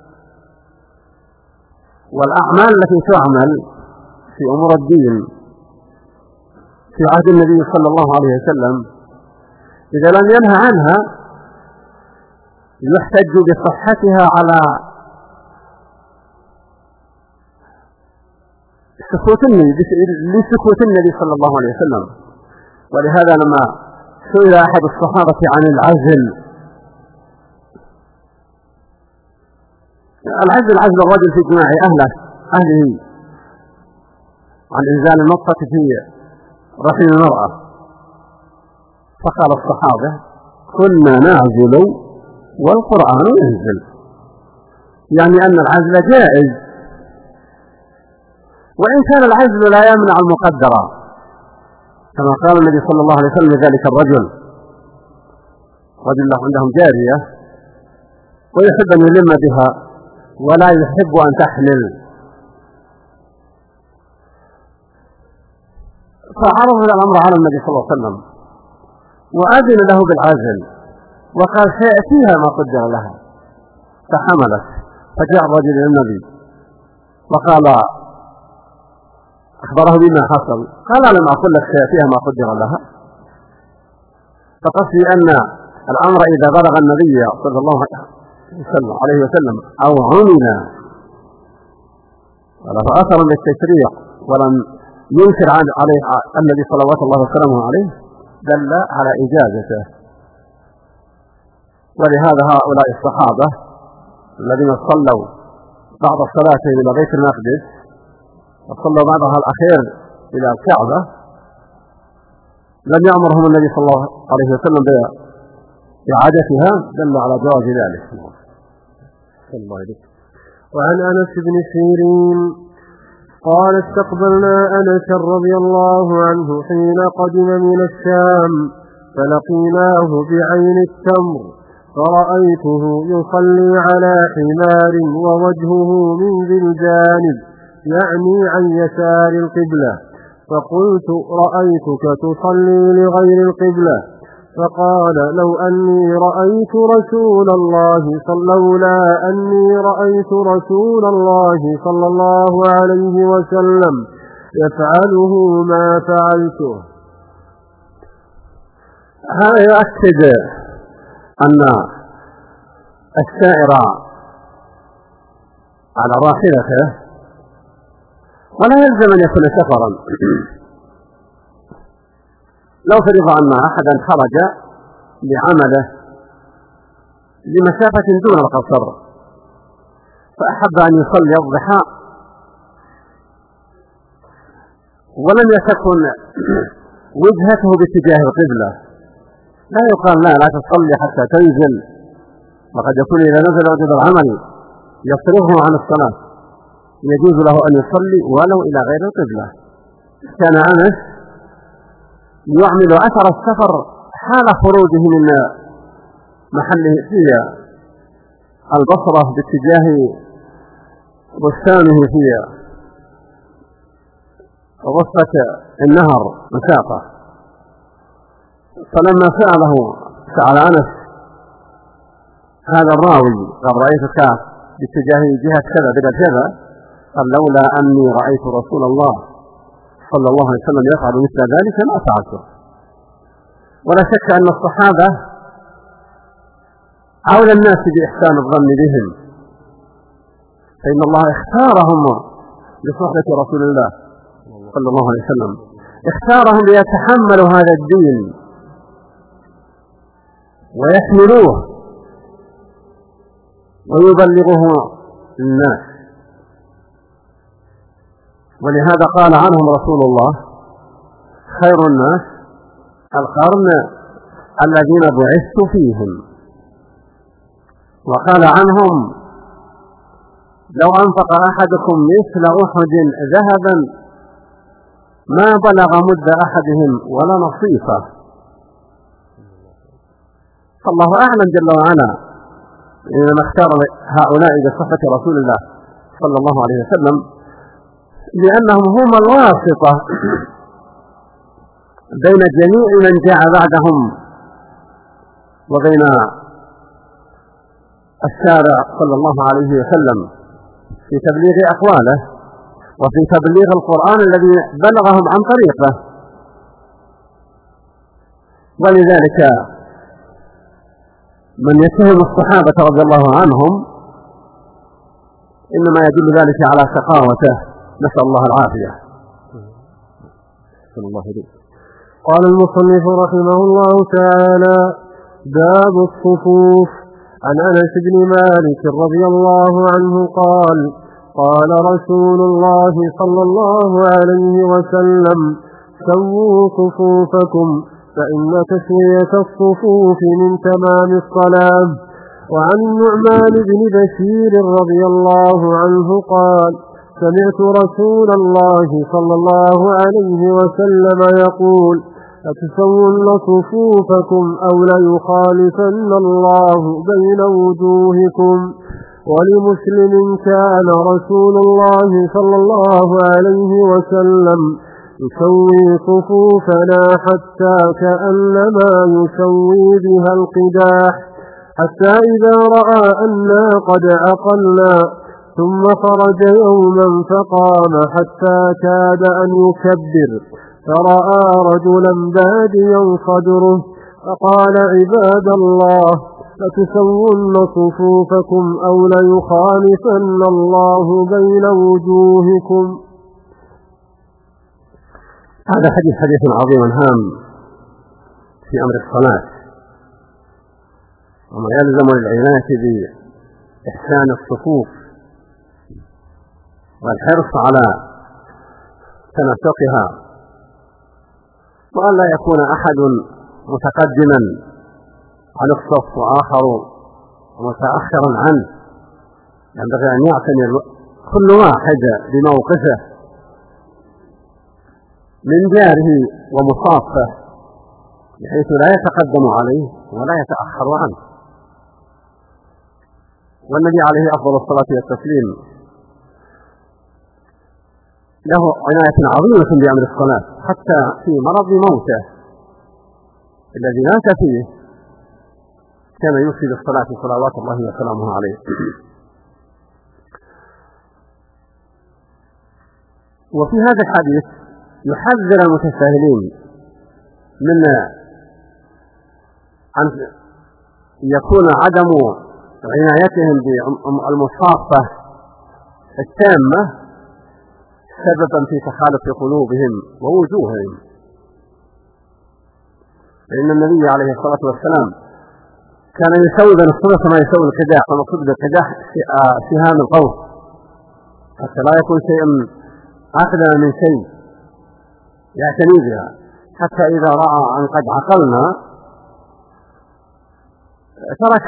والأعمال التي تعمل في أمور الدين في عهد النبي صلى الله عليه وسلم إذا لم ينهى عنها يحتج بصحتها على لسكوت النبي صلى الله عليه وسلم. ولهذا لما سئل أحد الصحابة عن العزل الرجل في جماع أهله عن إنزال النطفة في رحم المرأة، فقال الصحابة كنا نعزل والقرآن ينزل، يعني أن العزل جائز، وإن كان العزل لا يمنع المقدرة، كما قال النبي صلى الله عليه وسلم لذلك الرجل له عندهم جارية ويحب أن يلم بها ولا يحب أن تحمل، فعرض الأمر على النبي صلى الله عليه وسلم وأذن له بالعزل وقال سيأتيها ما قدر لها، فحملت. فجاء الرجل إلى النبي وقال أخبره بما حصل، قال لم أقل لك سيأتيها ما قدر لها. فقصدي أن الأمر إذا بلغ النبي صلى الله عليه وسلم أو عمل وله أثر للتشريع ولم ينكر عليه النبي صلوات الله وسلامه عليه دل على إجازته. ولهذا هؤلاء الصحابة الذين صلوا بعض الصلاتين إلى بيت المقدس وصلوا بعضها الأخير إلى الكعبة لم يأمرهم النبي صلى الله عليه وسلم بإعادتها، دل على جواز ذلك. وعن أنس بن سيرين قال استقبلنا أنس رضي الله عنه حين قدم من الشام فلقيناه بعين التمر فرأيته يصلي على حمار ووجهه من ذي الجانب يعني عن يسار القبلة، فقلت رأيتك تصلي لغير القبلة، فقال لولا أني رأيت رسول الله صلى الله عليه وسلم يفعله ما فعلته. هذا يؤكد أن السائر على راحلته ولا يلزم أن يكون سفرا. لو فرض أن أحدا خرج لعمله لمسافة دون القصر فأحب أن يصلي الضحى ولم يكن وجهته باتجاه القبلة، لا يقال لا تصلي حتى تنزل، وقد يكون إذا نزل وجد العمل يصرفه عن الصلاة، يجوز له أن يصلي ولو إلى غير القبلة. كان أنس يعمل أثر السفر حال خروجه من محله في البصرة باتجاه بستانه في وسط النهر مسافة، فلما سأل أنس هذا الراوي قال رأيتك باتجاه جهة كذا بلا كذا، قال لولا أني رأيت رسول الله صلى الله عليه وسلم يفعل مثل ذلك ما فعلته. ولا شك أن الصحابة أولى الناس بإحسان الظن بهم، فإن الله اختارهم لصحبة رسول الله صلى الله عليه وسلم، اختارهم ليتحملوا هذا الدين ويحملوه ويبلغه للناس. ولهذا قال عنهم رسول الله خير الناس القرن الذين بعثت فيهم، وقال عنهم لو أنفق أحدكم مثل أحد ذهبا ما بلغ مد أحدهم ولا نصيفه. فالله أعلم جل وعلا إنما اختار هؤلاء بصحبة رسول الله صلى الله عليه وسلم لأنهم هم الواسطة بين جميع من جاء بعدهم وبين الشارع صلى الله عليه وسلم في تبليغ أقواله وفي تبليغ القرآن الذي بلغهم عن طريقه. ولذلك من يتهم الصحابة رضي الله عنهم إنما يدل ذلك على شقاوته، نسأل الله العافية. قال المصنف رحمه الله تعالى: باب الصفوف. عن أنس بن مالك رضي الله عنه قال: قال رسول الله صلى الله عليه وسلم: سووا صفوفكم فإن تسوية الصفوف من تمام الصلاة. وعن النعمان بن بشير رضي الله عنه قال: سمعت رسول الله صلى الله عليه وسلم يقول: أتسون صفوفكم أو ليخالفن الله بين وجوهكم. ولمسلم: كان رسول الله صلى الله عليه وسلم يسوي صفوفنا حتى كأنما يسوي بها القداح، حتى إذا رأى أنا قد عقلنا ثم خرج يوما فقام حتى كاد أن يكبر، فرأى رجلا باديا صدره فقال: عباد الله، لتسون صفوفكم أو ليخالفن الله بين وجوهكم. هذا حديث عظيم هام في أمر الصلاة، وما يلزم للعناية بإحسان الصفوف والحرص على تناسقها، وأن لا يكون أحد متقدما عن الصف وآخر متأخرا عنه. ينبغي أن يعتني كل واحد بموقفه من جاره ومصافه بحيث لا يتقدم عليه ولا يتأخر عنه. والنبي عليه أفضل الصلاة والتسليم له عناية عظيمة بأمر الصلاة، حتى في مرض موته الذي مات فيه كان يوصي بالصلاة صلوات الله وسلامه عليه. وفي هذا الحديث يحذر المتساهلين من أن يكون عدم عنايتهم بالمصافة التامة سببا في تخالف قلوبهم ووجوههم، لأن النبي عليه الصلاة والسلام كان يسوي بين الصلة ما يسوي القداح، فمقصود بالقداح سهام القوس، حتى لا يكون شيء أقدم من شيء يعتني بها، حتى إذا رأى أن قد عقلنا ترك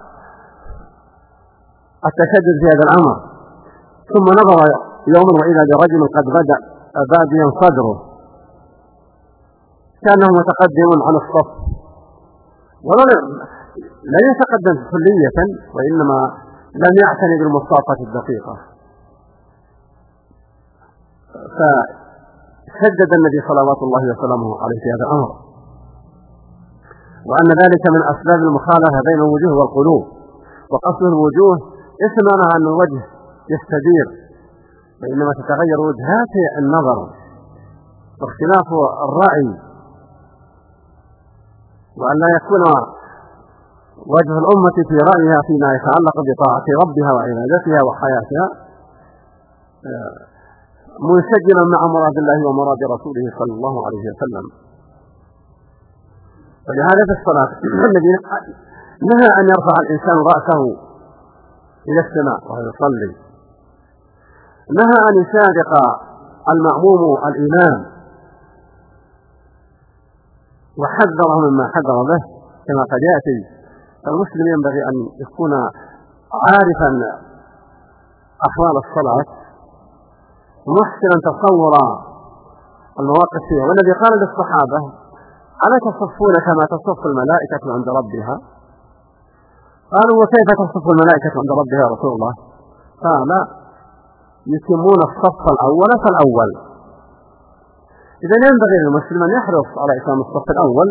التشدد في هذا الأمر، ثم نظر يوما وإذا برجل قد بدأ باديا صدره كانه متقدم عن الصف، لا يتقدم كلية، وإنما لم يعتني بالمصافة الدقيقة. فشدد النبي صلوات الله وسلامه عليه في هذا الأمر، وأن ذلك من أسباب المخالفة بين الوجوه والقلوب. وقصد الوجوه اسمنا عن الوجه يستدير، وإنما تتغير وجهات النظر واختلاف الرأي، وأن لا يكون وجه الأمة في رأيها فيما يتعلق بطاعة ربها وعبادتها وحياتها منسجما مع مراد الله ومراد رسوله صلى الله عليه وسلم. ولهذا في الصلاة الذي نهى أن يرفع الإنسان رأسه إلى السماء وهو يصلي، نهى أن يسابق المأموم الإمام، وحذره مما حذر به كما قد يأتي. المسلم ينبغي أن يكون عارفا أحوال الصلاة محسنا تصور المواقف فيها. والذي قال للصحابة ألا تصفون كما تصف الملائكة عند ربها؟ قالوا وكيف تصف الملائكة عند ربها يا رسول الله؟ قال يتمون الصف الأول فالأول. إذا ينبغي للمسلم أن يحرص على إتمام الصف الأول.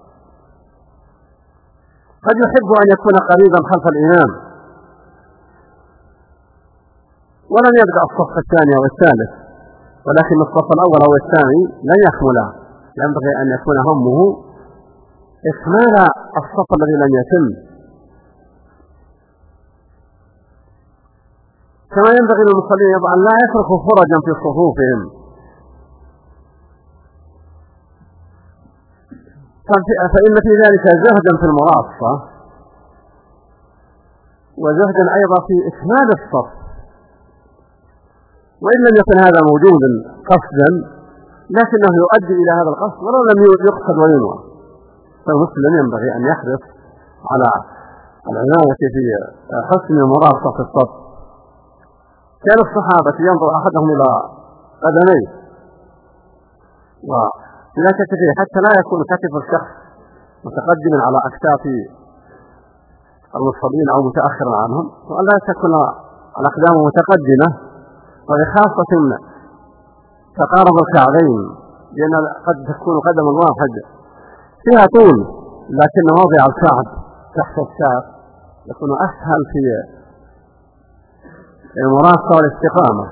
قد يحب أن يكون قريبا خلف الإمام ولم يبدأ الصف الثاني أو الثالث، ولكن الصف الأول أو الثاني لن يكمله، ينبغي أن يكون همه إكمال الصف الذي لم يتم. كما ينبغي للمصلين أن لا يتركوا فرجا في صفوفهم، فإن في ذلك زهدا في المراصة وزهدا أيضا في إكمال الصف. وإن لم يكن هذا موجودا قصدا لكنه يؤدي إلى هذا القصد ولو لم يقصد وينوى، فالمسلم ينبغي أن يحرص على العناية في حسن المراصة في الصف. كان الصحابة ينظر أحدهم إلى قدميه وإلى كتفه حتى لا يكون كتف الشخص متقدما على أكتاف المصلين أو متأخرا عنهم، وأن لا تكون الأقدام متقدمة، وبخاصة تقارب الكعبين، لأن قد تكون قدم الواحد فيها طول لكن موضع الكعب تحت الساق يكون أسهل في المراصة والاستقامة.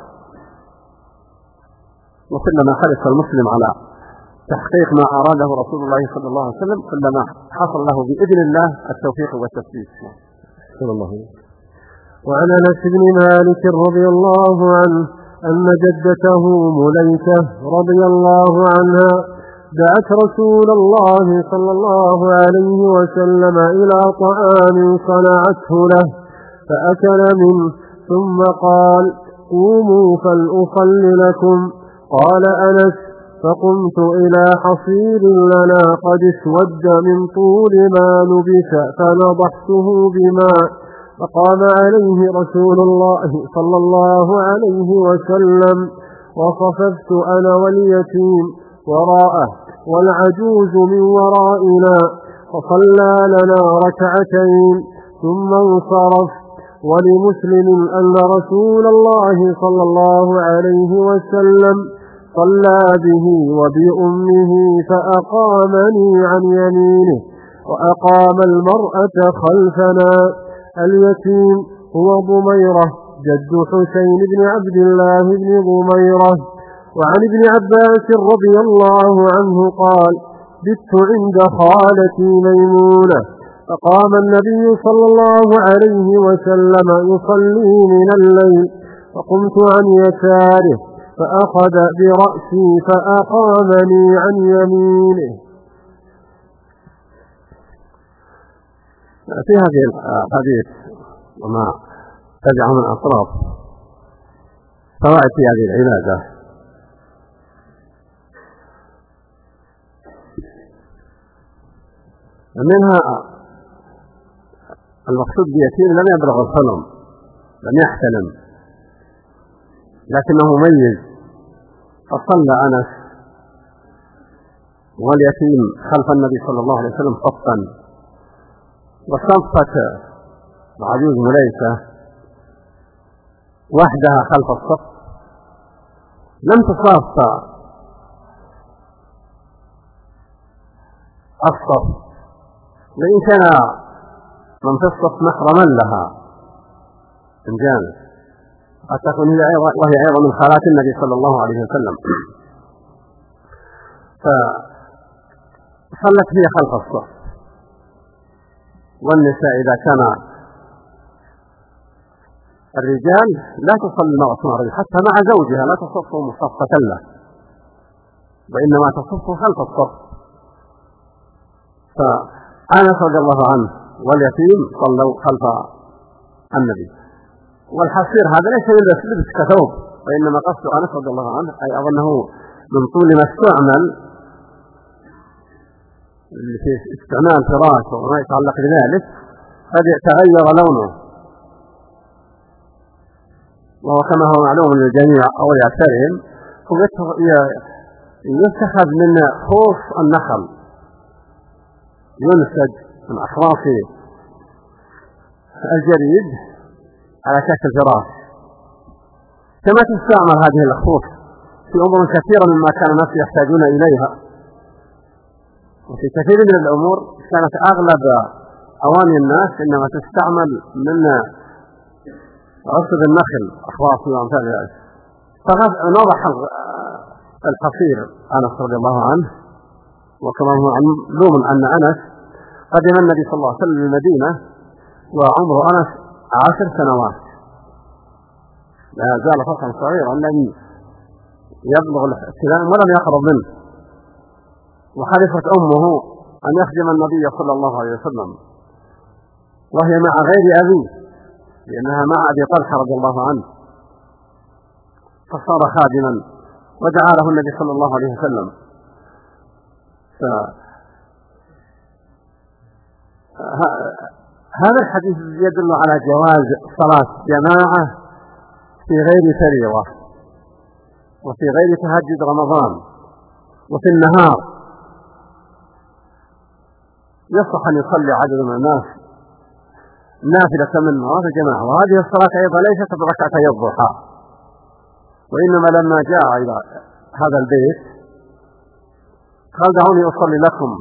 وكلما حرص المسلم على تحقيق ما أراده رسول الله صلى الله عليه وسلم كلما حصل له بإذن الله التوفيق والتثبيت. صلى الله عليه وسلم. وعن أنس بن مالك رضي الله عنه أن جدته مليكة رضي الله عنها دعت رسول الله صلى الله عليه وسلم إلى طعام صنعته له فأكل منه ثم قال قوموا فلأصل لكم. قال أنس فقمت إلى حصير لنا قد اسود من طول ما لبس فنضحته بماء، فقام عليه رسول الله صلى الله عليه وسلم وصففت أنا واليتيم وراءه والعجوز من ورائنا، فصلى لنا ركعتين ثم انصرف. ولمسلم أن رسول الله صلى الله عليه وسلم صلى به وبأمه فأقامني عن يمينه وأقام المرأة خلفنا. اليتيم هو ضميرة جد حسين بن عبد الله بن ضميرة. وعن ابن عباس رضي الله عنه قال: بت عند خالتي ميمونة فقام النبي صلى الله عليه وسلم يصلي من الليل، فقمت عن يساره فأخذ برأسي فأقامني عن يمينه. في هذه الحديث وما تبع من أطراف فوائد في هذه العبادة. منها المقصود بيتيم لم يبلغ الحلم، لم يحتلم، لكنه ميز، فصلى أنس واليتيم خلف النبي صلى الله عليه وسلم صفا، وصفت عجوز مليسة وحدها خلف الصف، لم تصاف الصف، وإن كان من في الصف محرما لها من جانب، قد تكون وهي أيضا من خالات النبي صلى الله عليه وسلم، فصلت هي خلف الصف. والنساء إذا كان الرجال لا تصلي المرأة مع الرجل حتى مع زوجها، لا تصف مصفة له، وإنما تصف خلف الصف. فأنس رضي الله عنه واليتيم صلوا خلف النبي. والحصير هذا ليس لبس كثوب، وإنما قصد أنس رضي الله عنه أي أظنه من طول ما استعمل في استعمال فراش وما يتعلق بذلك قد تغير لونه، وهو كما هو معلوم للجميع أو يعترم يتخذ من خوص النخل، ينسج من أخراص الجريد على شكل فراش، كما تستعمل هذه الخوص في أمور كثيرة مما كان الناس يحتاجون إليها. وفي كثير من الأمور كانت أغلب أواني الناس إنما تستعمل من عصب النخل أخراص وأمثال ذلك. فنضح الحصير أنس رضي الله عنه، وكما هو معلوم أن أنس قدم النبي صلى الله عليه وسلم المدينة وعمر أنس 10 سنوات، لا زال فترا صغيرا لم يبلغ الاحتلام ولم يقرب منه، وحرصت أمه أن يخدم النبي صلى الله عليه وسلم وهي مع غير أبيه، لأنها مع أبي طلحة رضي الله عنه، فصار خادما ودعا له النبي صلى الله عليه وسلم. هذا الحديث يدل على جواز صلاة جماعة في غير فريضة وفي غير تهجد رمضان وفي النهار، يصح أن يصلي عدد من الناس نافلة من نوافل الجماعة. وهذه الصلاة أيضا ليست بركعتي الضحى، وإنما لما جاء إلى هذا البيت قال: دعوني أصلي لكم،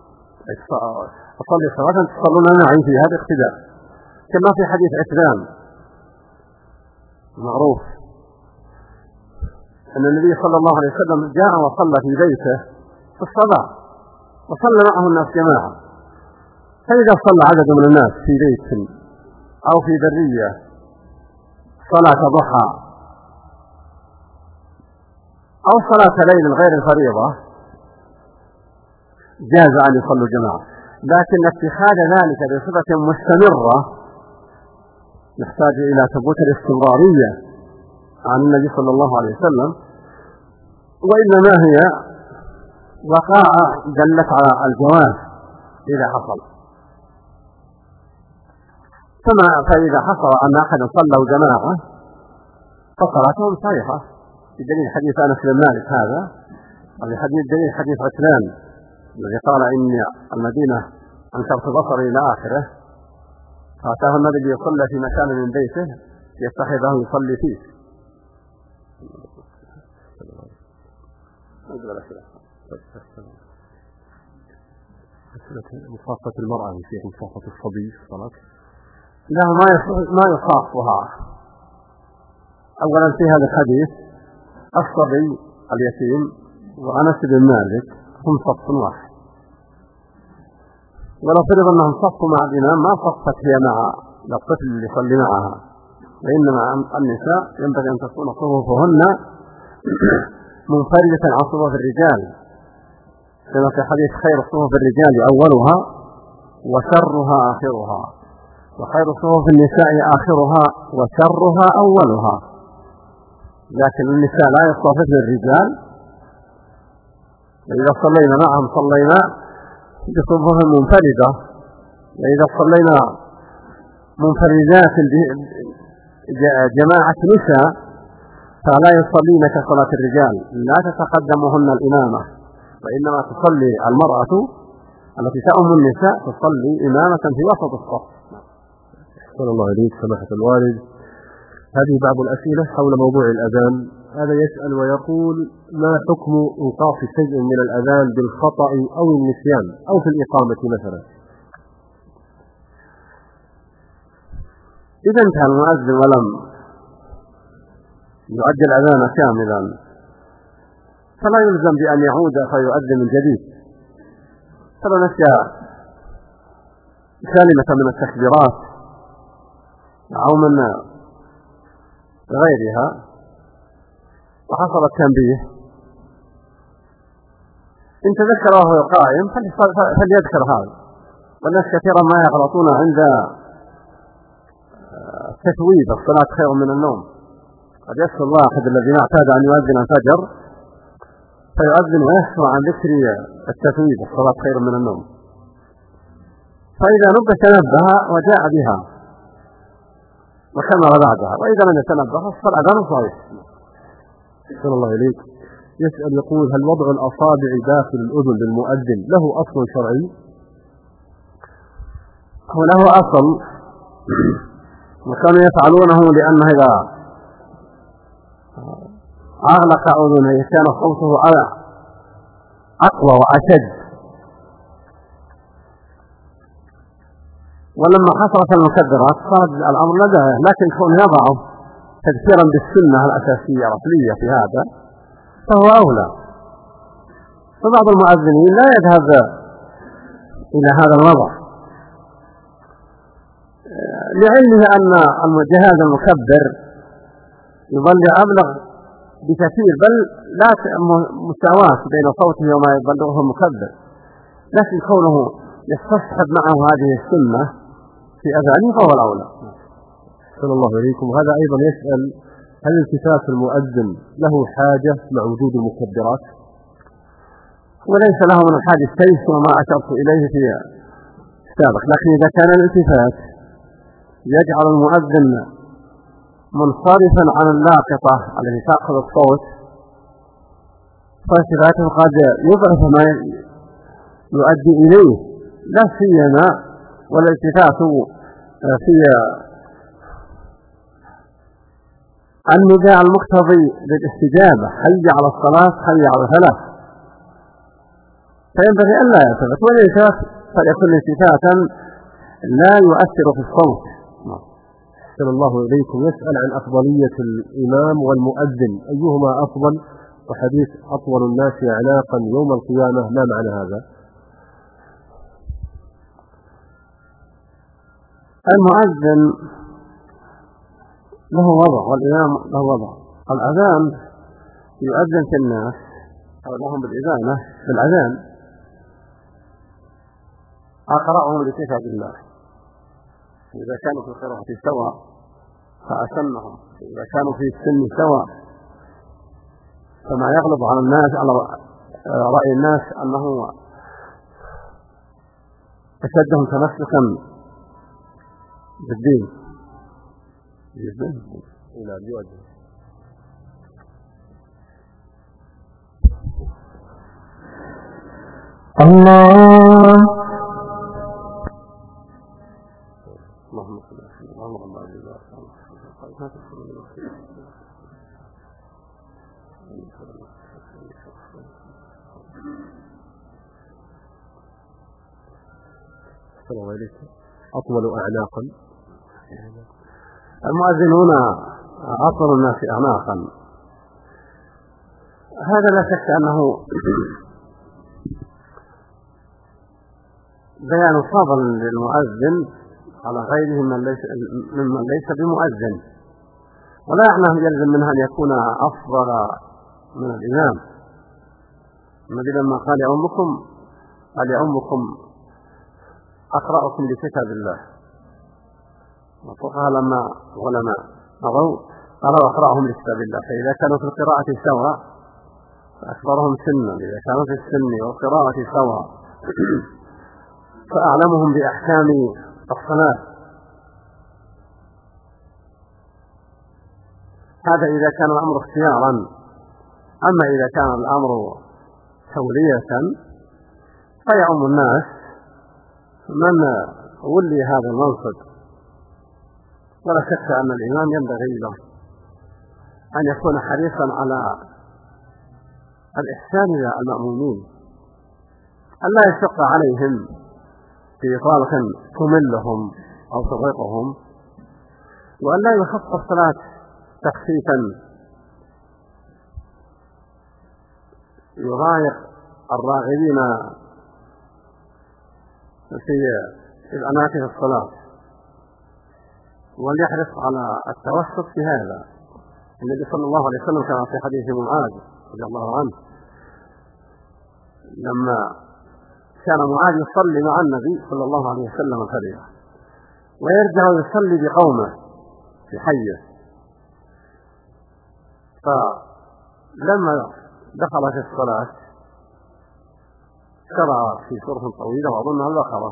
أصلي صلاة تصلون معي في هذا الاقتداء، كما في حديث عتبان معروف أن النبي صلى الله عليه وسلم جاء وصلى في بيته في الصلاة وصلى معه الناس جماعة. فإذا صلى عدد من الناس في بيت أو في برية صلاة ضحى أو صلاة ليل غير الفريضة جاز أن يصلوا جماعة، لكن اتخاذ ذلك بصفة مستمرة يحتاج إلى ثبوت الاستمرارية عن النبي صلى الله عليه وسلم، وإنما هي وقائع دلت على الجواز إذا حصل. فإذا حصل أن أحد صلوا جماعة فصلاتهم صحيحة، بدليل حديث أنس بن مالك هذا الحديث دليل حديث عثمان الذي قال إني المدينة أنكرت بصري إلى آخره، فأتاه النبي يصلى في مكان من بيته يتخذه يصلي فيه. مصافة المرأة في مصافة الصبي في الصلاة له ما يخافها. أولا في هذا الحديث الصبي اليتيم وأنس بن مالك هم صف واحد، ولو فرض أنهم صفوا مع الإمام ما صفت هي مع الطفل اللي يصلي معها، وإنما النساء ينبغي أن تكون صفوفهن منفردة عن صفوف الرجال، كما في حديث خير صفوف الرجال أولها وشرها آخرها، وخير صفوف النساء آخرها وشرها أولها. لكن النساء لا يصطففن الرجال، إذا صلينا معهم صلينا بصفوف منفردة، وإذا صلينا منفردات جماعة نساء فلا يصلين كصلاة الرجال، لا تتقدمهن الإمامة، وإنما تصلي المرأة التي تأم النساء تصلي إمامة في وسط الصف. أحسن الله إليك سماحة الوالد. هذه بعض الأسئلة حول موضوع الأذان. هذا يسأل ويقول: ما حكم إيقاف شيء من الأذان بالخطأ أو النسيان أو في الإقامة مثلا؟ إذا انتهى المؤذن ولم يؤدي الأذان كاملا فلا يلزم بأن يعود فيؤذن من جديد. فلو نسي كلمة من التكبيرات أو من غيرها وحصل التنبيه إن تذكر وهو قائم فليذكر هذا. والناس كثيرا ما يغلطون عند تثويب الصلاة خير من النوم. قد يسهل الواحد الذي اعتاد أن يؤذن الفجر فيؤذن ويسمع عن ذكر التثويب الصلاة خير من النوم، فإذا نبه تنبه وجاء بها وكمل بعدها، وإذا لم يتنبه فالأذان صحيح. أحسن الله إليك. يسأل يقول: هل وضع الأصابع داخل الأذن للمؤذن له أصل شرعي؟ هو له أصل، وكانوا يفعلونه لأنه إذا أغلق أذنه كان صوته أقوى وأشد. ولما حصلت المكبرات صار الأمر لدى، لكن كون يضعه تذكيرا بالسنة الأساسية الأصلية في هذا فهو أولى. فبعض المؤذنين لا يذهب إلى هذا الوضع لعلمه أن جهاز المكبر يظل أبلغ بكثير، بل لا مساواة بين صوته وما يبلغه المكبر، لكن كونه يستصحب معه هذه السنة في أذانه فهو الأولى. أحسن الله إليكم. هذا أيضا يسأل: هل التفات المؤذن له حاجة مع وجود المكبرات؟ وليس له من الحاجة شيء وما أشرت إليه في السابق، لكن إذا كان الالتفات يجعل المؤذن منصرفا عن اللاقطة التي تأخذ الصوت فالتفاته قد يضعف ما يؤدي إليه، لا سيما والالتفات في النداء المقتضي للاستجابة: حي على الصلاة، حي على الفلاح، فينبغي أن لا يلتفت، والالتفات فليكن التفاتا لا يؤثر في الصوت. أحسن الله إليكم. يسأل عن أفضلية الإمام والمؤذن، أيهما أفضل؟ وحديث أطول الناس أعناقا يوم القيامة ما معنى هذا؟ المؤذن له وضع والإمام له وضع. الأذان يؤذن في الناس أو لهم بالأذان أقرأهم لكتاب الله، إذا كانوا في القراءة سواء فأسمهم، إذا كانوا في السن سواء، فما يغلب على الناس على رأي الناس أنه أشدهم تمسكا بالدين. الله. اللهم صل وسلم اللهم رب العالمين السلام عليكم. أطول أعناقا. المؤذنون أطول الناس أعناقا، هذا لا شك أنه بيان فضل للمؤذن على غيره ممن ليس بمؤذن، ولا يعنى يلزم منها أن يكون أفضل من الإمام. النبي لما قال يؤمكم أقرأكم لكتاب الله، وفقها لما علماء قالوا أقرأهم لكتاب الله، فإذا كانوا في القراءة سواء فأكبرهم سنا، إذا كانوا في السن والقراءة سواء فأعلمهم بأحكام الصلاة. هذا إذا كان الأمر اختيارا. أما إذا كان الأمر تولية فيعم الناس من ولي هذا المنصب، ولا شك أن الإمام ينبغي له أن يكون حريصا على الإحسان إلى المأمومين، أن لا يشق عليهم في طالق تملهم أو تضيقهم، وأن لا يخص الصلاة تخفيفا يضايق الراغبين في الأماكن الصلاة، وليحرص على التوسط في هذا. النبي صلى الله عليه وسلم كما في حديث معاذ رضي الله عنه لما كان معاذ يصلي مع النبي صلى الله عليه وسلم فريضة ويرجع يصلي بقومه في حيه، فلما دخل في الصلاة شرع في سورة طويلة وأظنها البقرة،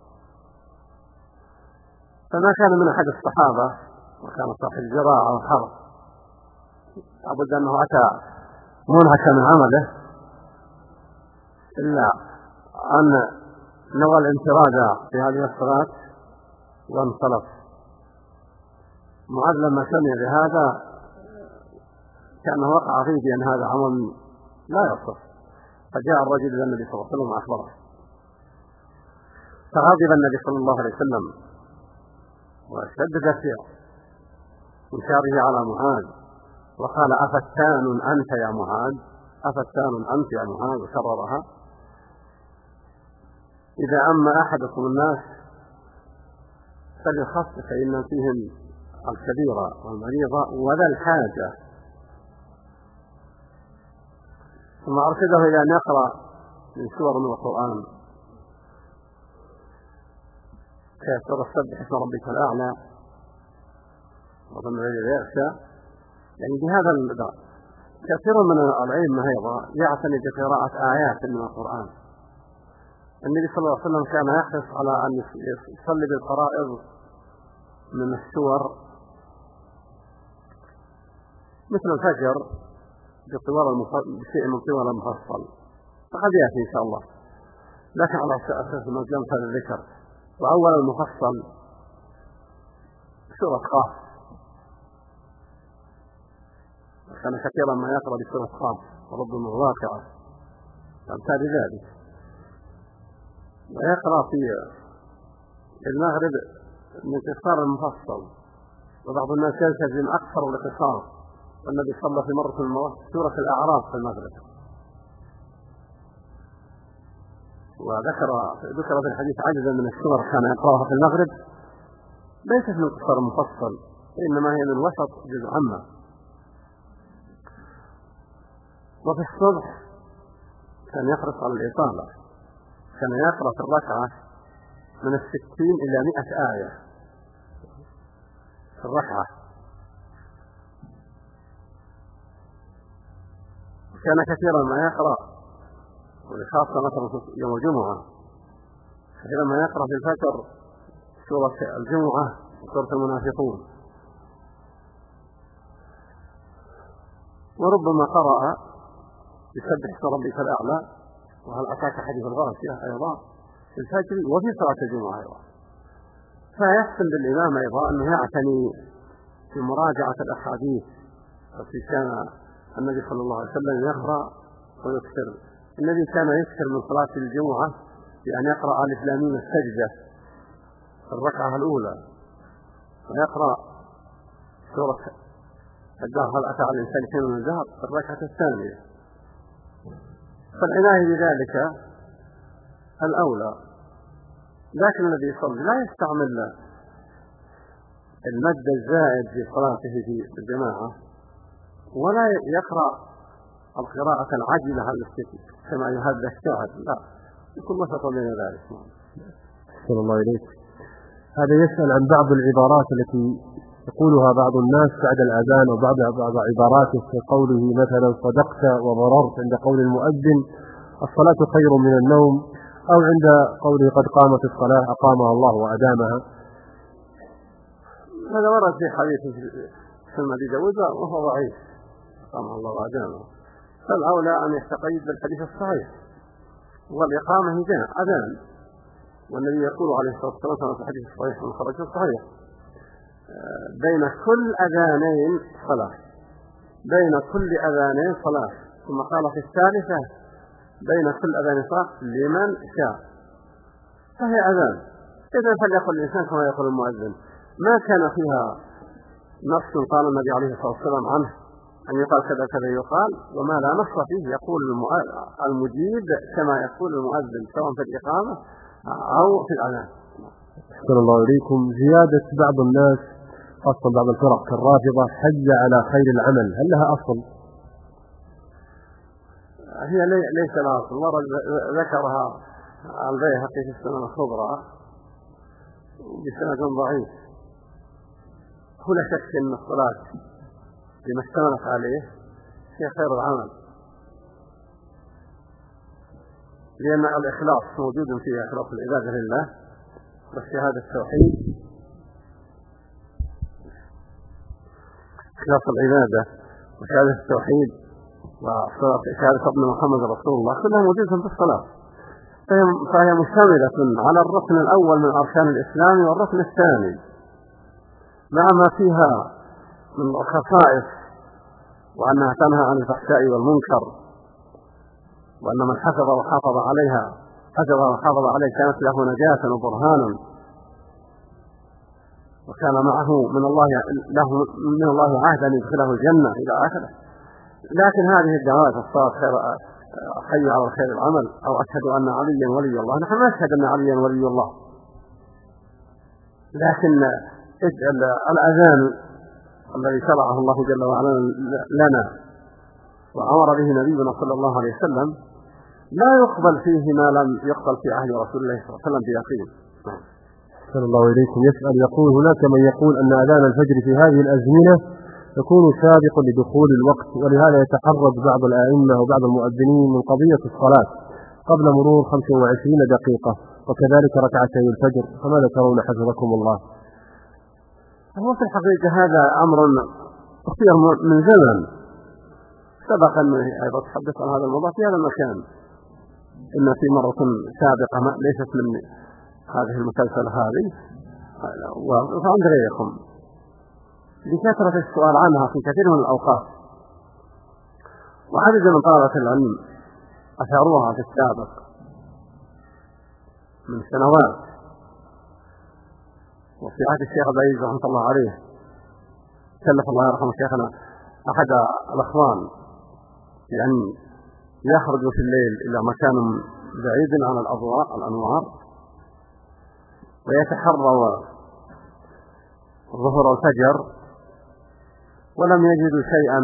فما كان من أحد الصحابة وكان صاحب جراءة وحرب لابد أنه أتى منهكا من عمله إلا أن نوى الانفراد في هذه الصلاة وانصرف. معاذ لما سمع بهذا كأنه وقع فيه بأن هذا عمل لا يصح، فجاء الرجل إلى النبي صلى الله عليه وسلم وأخبره، فغضب النبي صلى الله عليه وسلم وشدد في إنكاره على معاذ وقال أفتان أنت يا معاذ، أفتان أنت يا معاذ، وكررها. إذا أما أحدكم الناس فليخف فإن فيهم الكبيرة والمريضة وذا الحاجة، ثم أرشده إلى أن يقرأ من سور من القرآن كسورة سبح اسم ربك الأعلى وظن غير يخشى. يعني بهذا كثير من العلم أيضا يعتني بقراءة آيات من القرآن. النبي صلى الله عليه وسلم كان يحرص على أن يصلي بالفرائض من السور مثل الفجر بشيء من طوال المفصل، فقد يأتي إن شاء الله، لكن على أساس مجمع هذا الذكر. وأول المفصل سورة قاف، كان كثيرا ما يقرأ بسورة قاف وربما الواقعة أمثال ذلك، ويقرأ في المغرب من قصار المفصل، وبعض الناس يلتزم أكثر القصار، والنبي صلى في مرة من المرات سورة الأعراف في المغرب. وذكر في الحديث عددا من السور كان يقرأها في المغرب ليست من قصار المفصل، إنما هي من وسط جزء عامة. وفي الصبح كان يحرص على الإطالة، كان يقرأ في الركعة من 60 إلى 100 آية في الركعة. كان كثيرا ما يقرأ، وخاصة مثلا يوم الجمعة كثيرا ما يقرأ في الفجر سورة الجمعة وسورة المنافقون، وربما قرأ يسبح اسم ربك الأعلى وهل أتاك حديث الغاشية أيضا في الفجر وفي صلاة الجمعة أيضا. فيحسن بالإمام أيضا أنه يعتني في مراجعة الأحاديث التي كان النبي صلى الله عليه وسلم يقرأ ويكثر. النبي كان يكثر من صلاة الجمعة بأن يقرأ ألف لام ميم السجدة في الركعة الأولى، ويقرأ سورة الدهر هل أتى على الإنسان حين من الدهر في الركعة الثانية. فالعناية بذلك الأولى. لكن الذي يصلي لا يستعمل المد الزائد في صلاته في الجماعة، ولا يقرأ القراءة العاجلة كما يهدى الشاعر، لا، يكون وسط بين ذلك. صلى الله عليك. هذا يسأل عن بعض العبارات التي يقولها بعض الناس بعد الأذان، وبعض عباراته في قوله مثلا صدقت وضررت عند قول المؤذن الصلاة خير من النوم، أو عند قوله قد قامت الصلاة أقامها الله وأدامها. هذا ورد في حديث سنة أبي داود وهو ضعيف، أقامها الله وأدامها. فالأولى أن يستقيد بالحديث الصحيح، والإقامة هي أذان، والنبي يقول عليه الصلاة والسلام في الحديث الصحيح من خرج الصحيح بين كل أذانين صلاة، بين كل أذانين صلاة، ثم قال في الثالثة بين كل أذان صلاة لمن شاء، فهي أذان. إذن فليقل الإنسان كما يقول المؤذن. ما كان فيها نص قال النبي عليه الصلاة والسلام عنه أن يقال كذا كذا يقال، وما لا نص فيه يقول المجيب كما يقول المؤذن سواء في الإقامة أو في الأذان. أحسن الله إليكم. زيادة بعض الناس خاصة بعض الفرق كالرافضة حي على خير العمل، هل لها أصل؟ هي ليس لها أصل، ذكرها البيهقي في السنن الخضرى بسند ضعيف. هو لا شك أن الصلاة بما اشتملت عليه هي خير العمل، لأن الإخلاص موجود فيها، إخلاص العبادة لله والشهادة التوحيد، إخلاص العبادة وشهادة التوحيد وشهادة ابن محمد رسول الله كلها موجودة في الصلاة. فهي مشتملة على الركن الأول من أركان الإسلام والركن الثاني، مع ما فيها من الخصائص، وأنها تنهى عن الفحشاء والمنكر، وأن من حفظ وحافظ عليها كانت له نجاة وبرهانا، وكان معه من الله عهدا أن يدخله الجنة إلى آخره. لكن هذه الدعوات الصلاة حي على خير العمل أو أشهد أن عليا ولي الله، نحن ما نشهد أن عليا ولي الله، لكن الأذان الذي شرعه الله جل وعلا لنا وأمر به نبينا صلى الله عليه وسلم لا يقبل فيه ما لم يقبل في عهد رسول الله صلى الله عليه وسلم بيقين. صلى الله عليكم. يسأل يقول هناك من يقول أن أذان الفجر في هذه الأزمنة يكون سابقا لدخول الوقت، ولهذا يتحرج بعض الأئمة وبعض المؤذنين من قضية الصلاة قبل مرور 25 دقيقة، وكذلك ركعتي الفجر، فماذا ترون حفظكم الله؟ هو في الحقيقة هذا أمر كثير من زمن، سبق أن أيضا تحدث عن هذا الموضوع في هذا المكان، إن في مرة سابقة ليست من هذه المسلسلة هذه وعند غيركم بكثرة السؤال عنها في كثير من الأوقات، وعدد من طلبة العلم أثاروها في السابق من سنوات. وفي عهد الشيخ البعيد رحمة الله عليه كلف الله يرحمه شيخنا أحد الأخوان يعني يخرج في الليل إلى مكان بعيد عن الأنوار ويتحرى ظهر الفجر، ولم يجدوا شيئا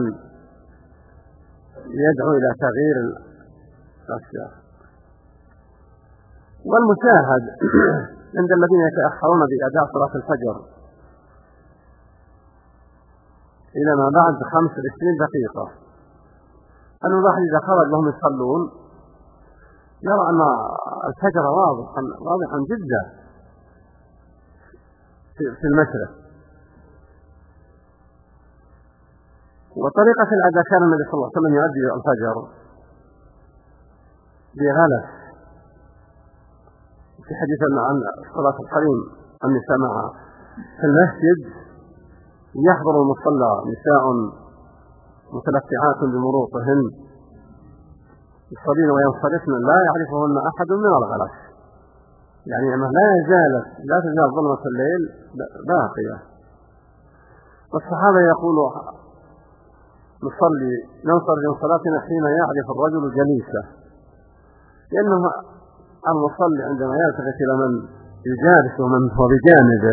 يدعو إلى تغيير الأشياء. والمشاهد عند الذين يتأخرون بأداء صلاة الفجر إلى ما بعد 25 دقيقة، أن الواحد إذا خرج لهم يصلون يرى أن الفجر واضحا جدا في المشرق. وطريقة الأداء كان النبي صلى الله عليه وسلم يؤدي الفجر بغلس. في حديث عن صلاة القرين النساء معها في المسجد يحضر المصلى نساء متلفعات بمروطهن يصلين وينصرفن لا يعرفهن أحد من الغلس، يعني لا تزال ظلمة الليل باقية. والصحابة يقولوا ننصرف من صلاتنا حين يعرف الرجل جليسه، لأنه المصلي عندما يلتفت إلى من يجالس ومن هو بجانبه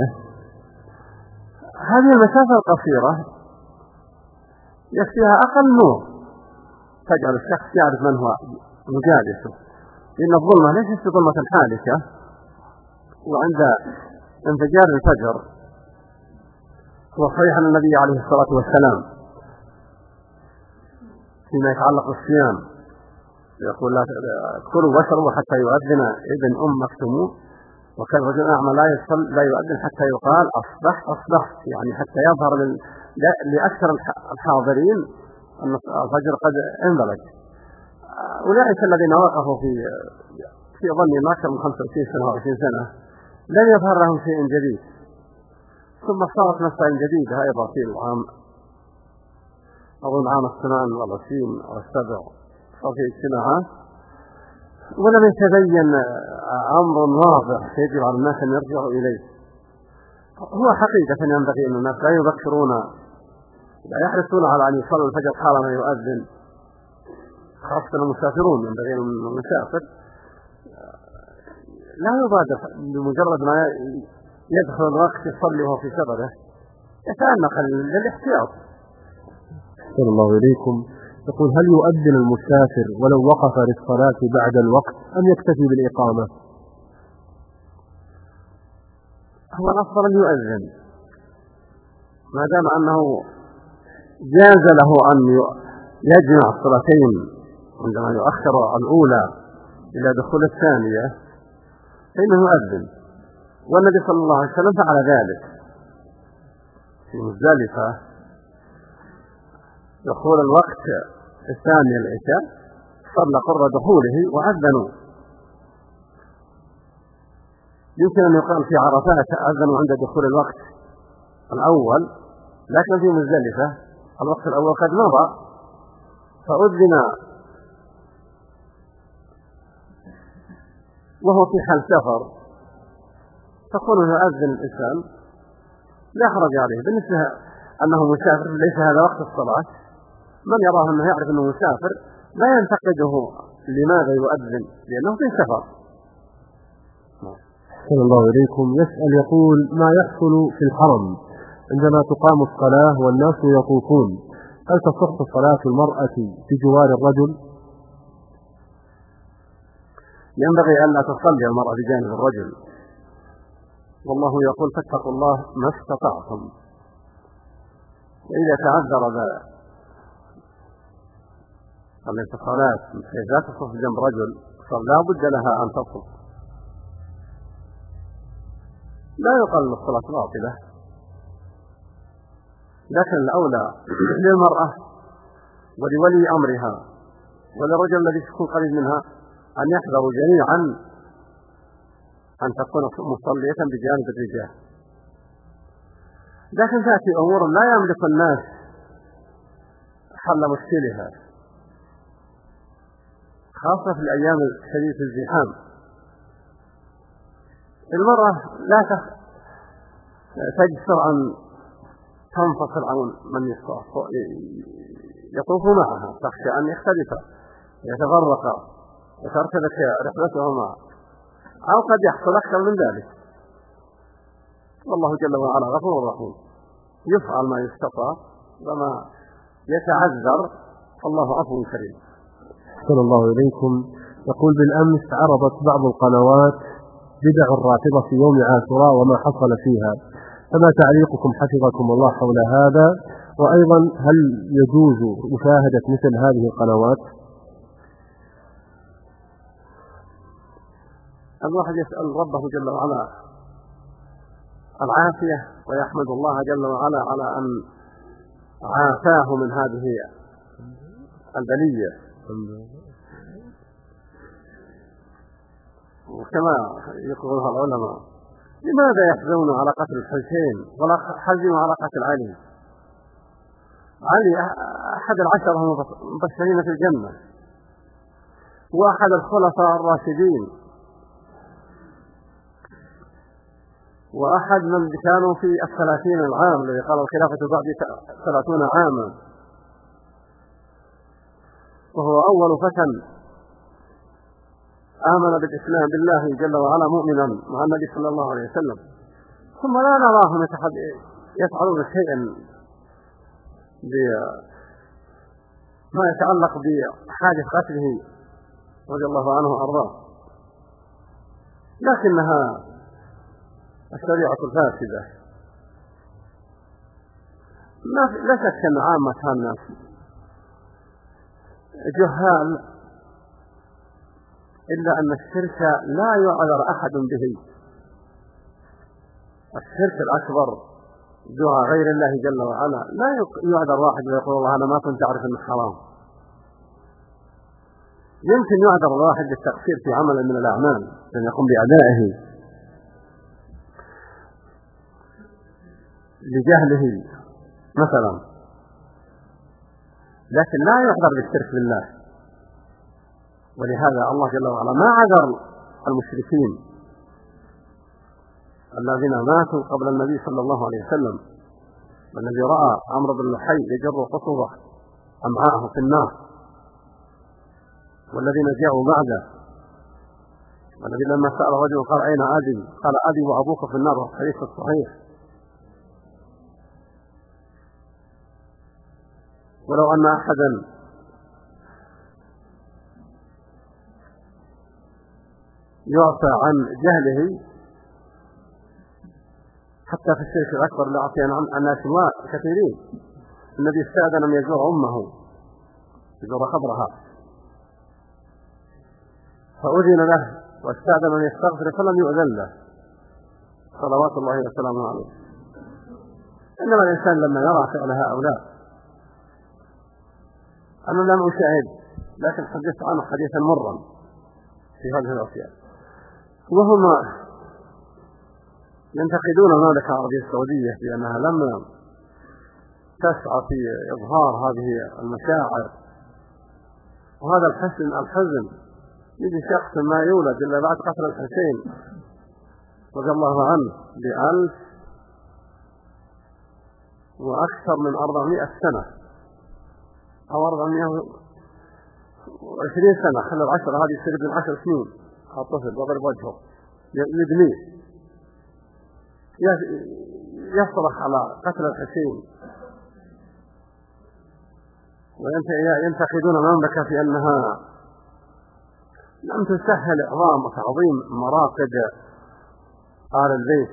هذه المسافة القصيرة يكفيها أقل نور تجعل الشخص يعرف من هو مجالسه، لأن الظلمة ليست ظلمة حادثة. وعند انفجار الفجر هو صحيح أن النبي عليه الصلاة والسلام فيما يتعلق بالصيام يقول لا كلوا واشربوا حتى يؤذن ابن مكتوم، وكان رجل أعمى لا يؤذن حتى يقال أصبحت، يعني حتى يظهر لأكثر الحاضرين أن الفجر قد انبلج. أولئك الذين وقفوا في ظني ما أكثر من 25 سنة و 20 سنة لم يظهر لهم شيء جديد، ثم صارت مسائل جديدة أيضا في العام أظن عام 28 أو 7 صار في اجتماعات ولم يتبين أمر واضح يجب على الناس أن يرجعوا إليه. هو حقيقة ينبغي أن الناس لا يبكرون، لا يحرصون على أن يصلوا الفجر حالما يؤذن، خاصة المسافرون. ينبغي أن المسافر لا يبادر بمجرد ما يدخل الوقت يصلي وهو في سفره، يتأنق للاحتياط. صلى الله عليكم. يقول هل يؤذن المسافر ولو وقف للصلاة بعد الوقت أم يكتفي بالإقامة؟ هو الأفضل أن يؤذن ما دام أنه جاز له أن يجمع الصلاتين عندما يؤخر الأولى إلى دخول الثانية فإنه يؤذن، والنبي صلى الله عليه وسلم فعل ذلك في مزدلفة. دخول الوقت الثاني العشاء صلى قرب دخوله وأذنوا. يمكن أن يقال في عرفات أذنوا عند دخول الوقت الأول، لكن في مزدلفة الوقت الأول قد مضى فأذن وهو في حال سفر، تكون يؤذن الإنسان لا حرج عليه. بالنسبة أنه مسافر ليس هذا وقت الصلاة، من يراه أنه يعرف أنه مسافر لا ينتقده لماذا يؤذن لأنه في سفر. صلى الله عليكم. يسأل يقول ما يحصل في الحرم عندما تقام الصلاة والناس يطوفون، هل تصح صلاة المرأة في جوار الرجل؟ ينبغي أن لا تصلي المرأة بجانب الرجل، والله يقول فاتقوا الله ما استطعتم. وإذا تعذر الاتصالات لا تصف جنب رجل لا بد لها أن تصف، لا يقال الصلاة باطلة، لكن الأولى للمرأة ولولي أمرها وللرجل الذي يكون قريب منها أن يحذروا جميعا أن تكون مصلية بجانب الرجال. لكن تأتي أمور لا يملك الناس حل مشكلها، خاصة في الأيام الشديدة الزحام. المرأة لا تجسر أن تنفصل عن من يطوف معها، تخشى أن يختلف يتفرق وترتبك رحلتهما، أو قد يحصل أكثر من ذلك. والله جل وعلا غفور رحيم، يفعل ما يستطاع وما يتعذر، الله عفو كريم. صلى الله عليكم. يقول بالأمس عرضت بعض القنوات بدع الرافضة في يوم عاشوراء وما حصل فيها، فما تعليقكم حفظكم الله حول هذا؟ وأيضا هل يجوز مشاهدة مثل هذه القنوات؟ الواحد يسأل ربه جل وعلا العافية ويحمد الله جل وعلا على أن عافاه من هذه البلية. وكما يقولها العلماء لماذا يحزنون على قتل الحسين ولا حزنوا على قتل علي؟ علي أحد العشرة المبشرين في الجنة، وأحد الخلفاء الراشدين، وأحد من كانوا في 30 العام الذي قال الخلافة بعد 30 عاما، وهو أول فتى آمن بالإسلام بالله جل وعلا مؤمنا مع النبي صلى الله عليه وسلم، ثم لا نراهم يفعلون شيئا بما يتعلق بحادث قتله رضي الله عنه وأرضاه. لكنها الشريعة الفاسدة لا شك أن عامة الناس جهال، إلا أن الشرك لا يعذر أحد به. الشرك الأكبر دعاء غير الله جل وعلا لا يعذر واحد ويقول الله أنا ما كنت أعرف أنه حرام. يمكن يعذر الواحد بالتقصير في عمل من الأعمال لأن يقوم بأدائه لجهله مثلا، لكن لا يعذر بالشرك بالله. ولهذا الله جل وعلا ما عذر المشركين الذين ماتوا قبل النبي صلى الله عليه وسلم، والذي رأى عمرو بن لحي يجر قصبه أمعاءه في النار، والذين جاءوا بعده، والذي لما سأل رجل قال أين أبي؟ قال أبي وأبوك في النار، والحديث الصحيح. ولو أن أحدا يعفى عن جهله حتى في الشرك الأكبر لعفي عن ناس كثيرين. النبي استأذن أن يزور أمه يزور قبرها فأذن له، واستأذن أن يستغفر فلم يؤذن له صلوات الله وسلامه عليه. إنما الإنسان لما يرى فعل هؤلاء، أنا لم أشاهد لكن حدثت عنه حديثا مرا في هذه الأشياء، وهم ينتقدون المملكة العربية السعودية بأنها لما تسعى في إظهار هذه المشاعر وهذا الحزن يجي شخص ما يولد إلا بعد قتل الحسين رضي الله عنه ب1000 وأكثر من 400 سنة أو 420 سنة، خلال 10 هذه يصير ابن 10 سنين الطفل وضرب وجهه يبنيه يصرخ على قتل الحسين، وينتقدون المملكة في أنها لم تسهل إعظام وتعظيم مراقد آل البيت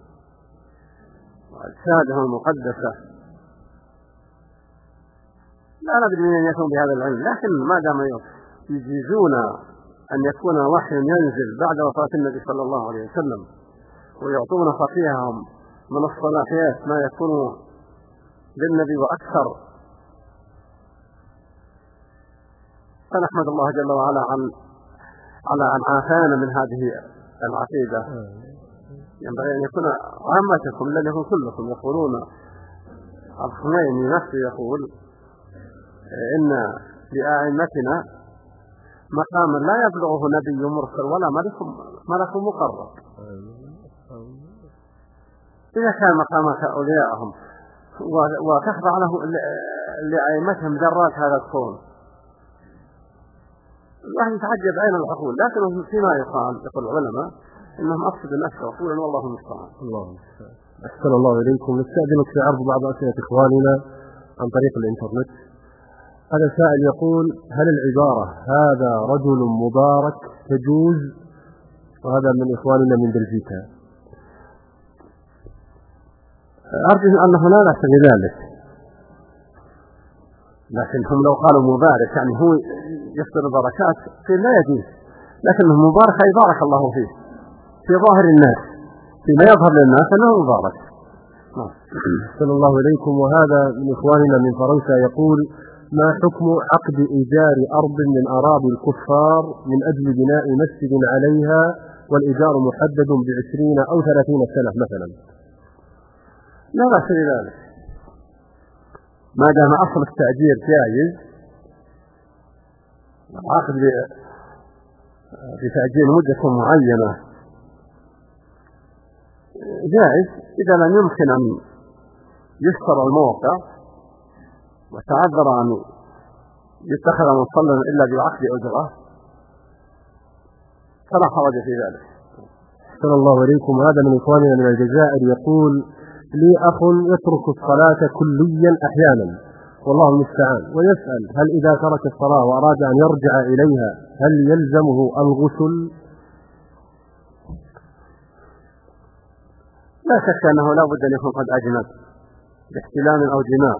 وأجسادهم المقدسة. لا ندري من يكون بهذا العلم، لكن ما دام يجيزون أن يكون وحي ينزل بعد وفاة النبي صلى الله عليه وسلم ويعطون فقيههم من الصلاحيات ما يكون للنبي وأكثر، فنحمد الله جل وعلا على أن عافانا من هذه العقيدة. ينبغي أن يكون عامتكم لن يكون كلكم يقولون. الخميني نفسه يقول إن لأئمتنا مقاما لا يبلغه نبي مرسل ولا ملك مقرب. إذا كان مقامات أوليائهم وتخضع له لأئمتهم ذرات هذا الكون، الواحد يتعجب أين العقول. لكن فيما يقول العلماء إنهم أفسدوا النفس عقولا والله المستعان. أحسن الله إليكم. نستأذنك في عرض بعض أسئلة إخواننا عن طريق الإنترنت. هذا سائل يقول: هل العبارة هذا رجل مبارك تجوز؟ وهذا من إخواننا من بلجيكا. أرجو أنه لا بأس بذلك، لكن هم لو قالوا مبارك يعني هو يصدر البركات قيل لا يجوز، لكنه مبارك أي بارك الله فيه في ظاهر الناس، فيما يظهر للناس أنه مبارك. أحسن الله إليكم. وهذا من إخواننا من فرنسا يقول: ما حكم عقد إيجار أرض من أراضي الكفار من أجل بناء مسجد عليها والإيجار محدد ب20 أو 30 سنة مثلا؟ لا بأس بذلك ما دام أصل التأجير جائز. العقد بتأجير مدة معينة جائز إذا لم يمكن أن يشترى الموقع وتعذر أن يتخذ مصلى إلا بعقد أجرة فلا حرج في ذلك. أحسن الله إليكم. هذا من إخواننا من الجزائر يقول: لي أخ يترك الصلاة كليا أحيانا والله المستعان، ويسأل هل إذا ترك الصلاة وأراد أن يرجع إليها هل يلزمه الغسل؟ لا شك أنه لا بد أن يكون قد أجنب باحتلام أو جماع،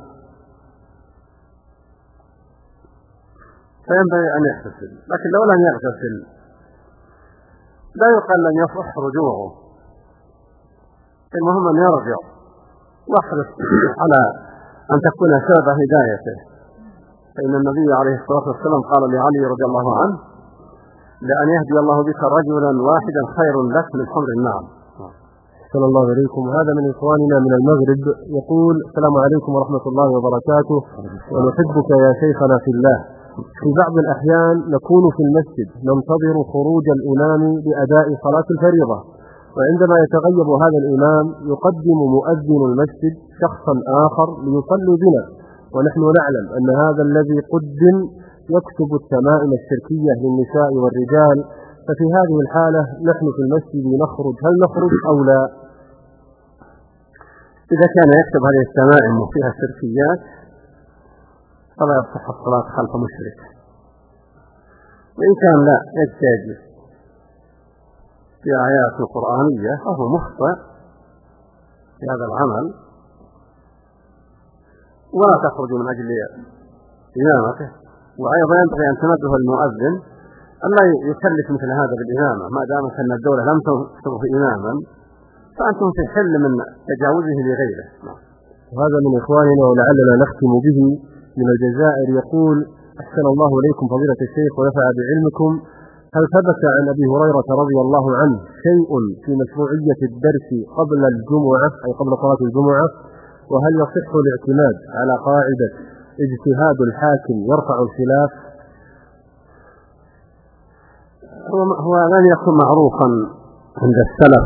فينبغي أن يغتسل، لكن لو لم يغتسل لا يقال لن يصح رجوعه، المهم أن يرجع واحرص على أن تكون سبب هدايته، فإن النبي عليه الصلاة والسلام قال لعلي رضي الله عنه: لأن يهدي الله بك رجلا واحدا خير لك من حمر النعم. أحسن الله إليكم. هذا من إخواننا من المغرب يقول: السلام عليكم ورحمة الله وبركاته، ونحبك يا شيخنا في الله. في بعض الأحيان نكون في المسجد ننتظر خروج الإمام لأداء صلاة الفريضة، وعندما يتغيب هذا الإمام يقدم مؤذن المسجد شخصا آخر ليصلي بنا، ونحن نعلم أن هذا الذي قدم يكتب التمائم الشركية للنساء والرجال، ففي هذه الحالة نحن في المسجد نخرج، هل نخرج أو لا؟ إذا كان يكتب هذه التمائم وفيها شركيات فلا يصح الصلاة خلف مشرك، وإن كان لا يجتهد في آيات القرآنية فهو مخطئ في هذا العمل، ولا تخرج من أجل إمامته. وأيضا ينبغي أن تنبه المؤذن أن لا يكلف مثل هذا بالإمامة، ما دامت أن الدولة لم تصرف إماما فأنتم في حل من تجاوزه لغيره. وهذا من إخواننا ولعلنا نختم به من الجزائر يقول: أحسن الله إليكم فضيلة الشيخ ونفع بعلمكم، هل ثبت عن أبي هريرة رضي الله عنه شيء في مشروعية الدرس قبل الجمعة أي قبل صلاة الجمعة؟ وهل يصح الاعتماد على قاعدة اجتهاد الحاكم يرفع الخلاف؟ هو لن يكون معروفا عند السلف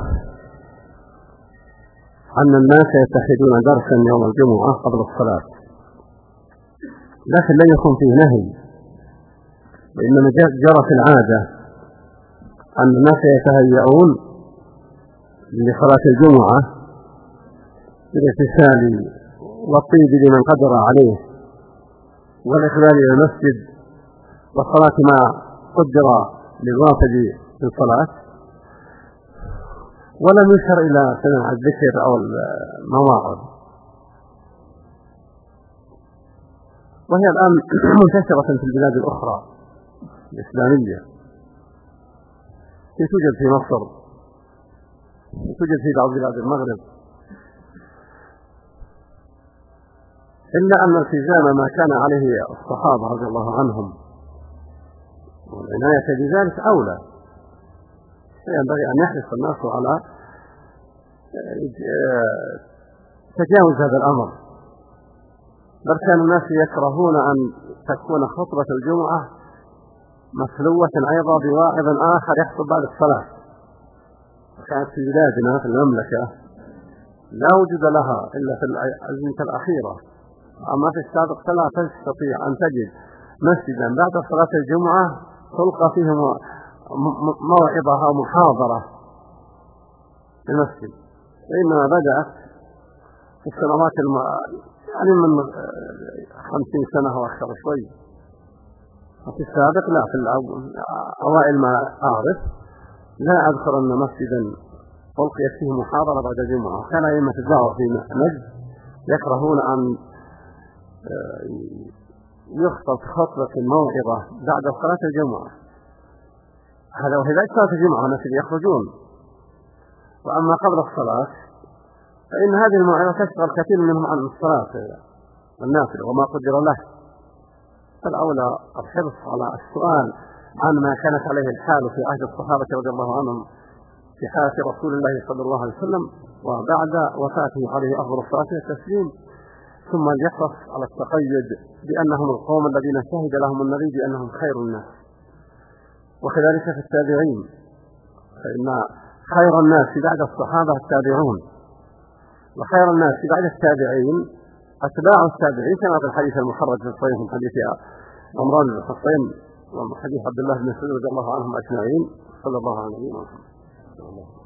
أن الناس يتخذون درسا يوم الجمعة قبل الصلاة، لكن لن يكون فيه نهي، وإنما جرت العادة أن الناس يتهيئون لصلاة الجمعة بالاغتسال والطيب لمن قدر عليه والإقبال إلى المسجد والصلاة ما قدر للوافد في الصلاة، ولم يشر إلى سماع الذكر أو المواعظ، وهي الآن منتشرة في البلاد الأخرى الإسلامية، توجد في مصر، توجد في بعض بلاد المغرب، إلا أن التزام ما كان عليه الصحابة رضي الله عنهم والعناية بذلك أولى، فينبغي أن يحرص الناس على تجاوز هذا الأمر، بل كان الناس يكرهون أن تكون خطبة الجمعة مسلوة أيضا بواعظ آخر يخطب بعد الصلاة، وكانت في بلادنا في المملكة لا وجود لها إلا في الأزمنة الأخيرة، أما في السابق فلا تستطيع أن تجد مسجدا بعد صلاة الجمعة تلقى فيه موعظة أو محاضرة في المسجد، وإنما بدأت في السنوات يعني من 50 سنة وأكثر شوي، وفي السابق لا، في أوائل ما أعرف لا أذكر أن مسجدا ألقيت فيه محاضرة بعد الجمعة، وكان أئمة الدعوة في نجد يكرهون أن يخطب خطبة الموعظة بعد صلاة الجمعة، هذا وإذا صلاة الجمعة الناس يخرجون، وأما قبل الصلاة فإن هذه الموعظة تشغل كثير منهم عن الصلاة والنافلة وما قدر له، فالأولى الحرص على السؤال عن ما كانت عليه الحال في عهد الصحابة رضي الله عنهم في حياة رسول الله صلى الله عليه وسلم وبعد وفاته عليه أفضل الصلاة والتسليم، ثم اليحرص على التقيد بأنهم القوم الذين شهد لهم النبي بأنهم خير الناس. وكذلك في التابعين، فإن خير الناس بعد الصحابة التابعون، وخير الناس بعد التابعين أتباع التابعين، كما في الحديث المخرج في الصحيح من حديث عمران بن الحصين وحديث عبد الله بن مسعود رضي الله عنهم أجمعين. صلى الله عليه وسلم.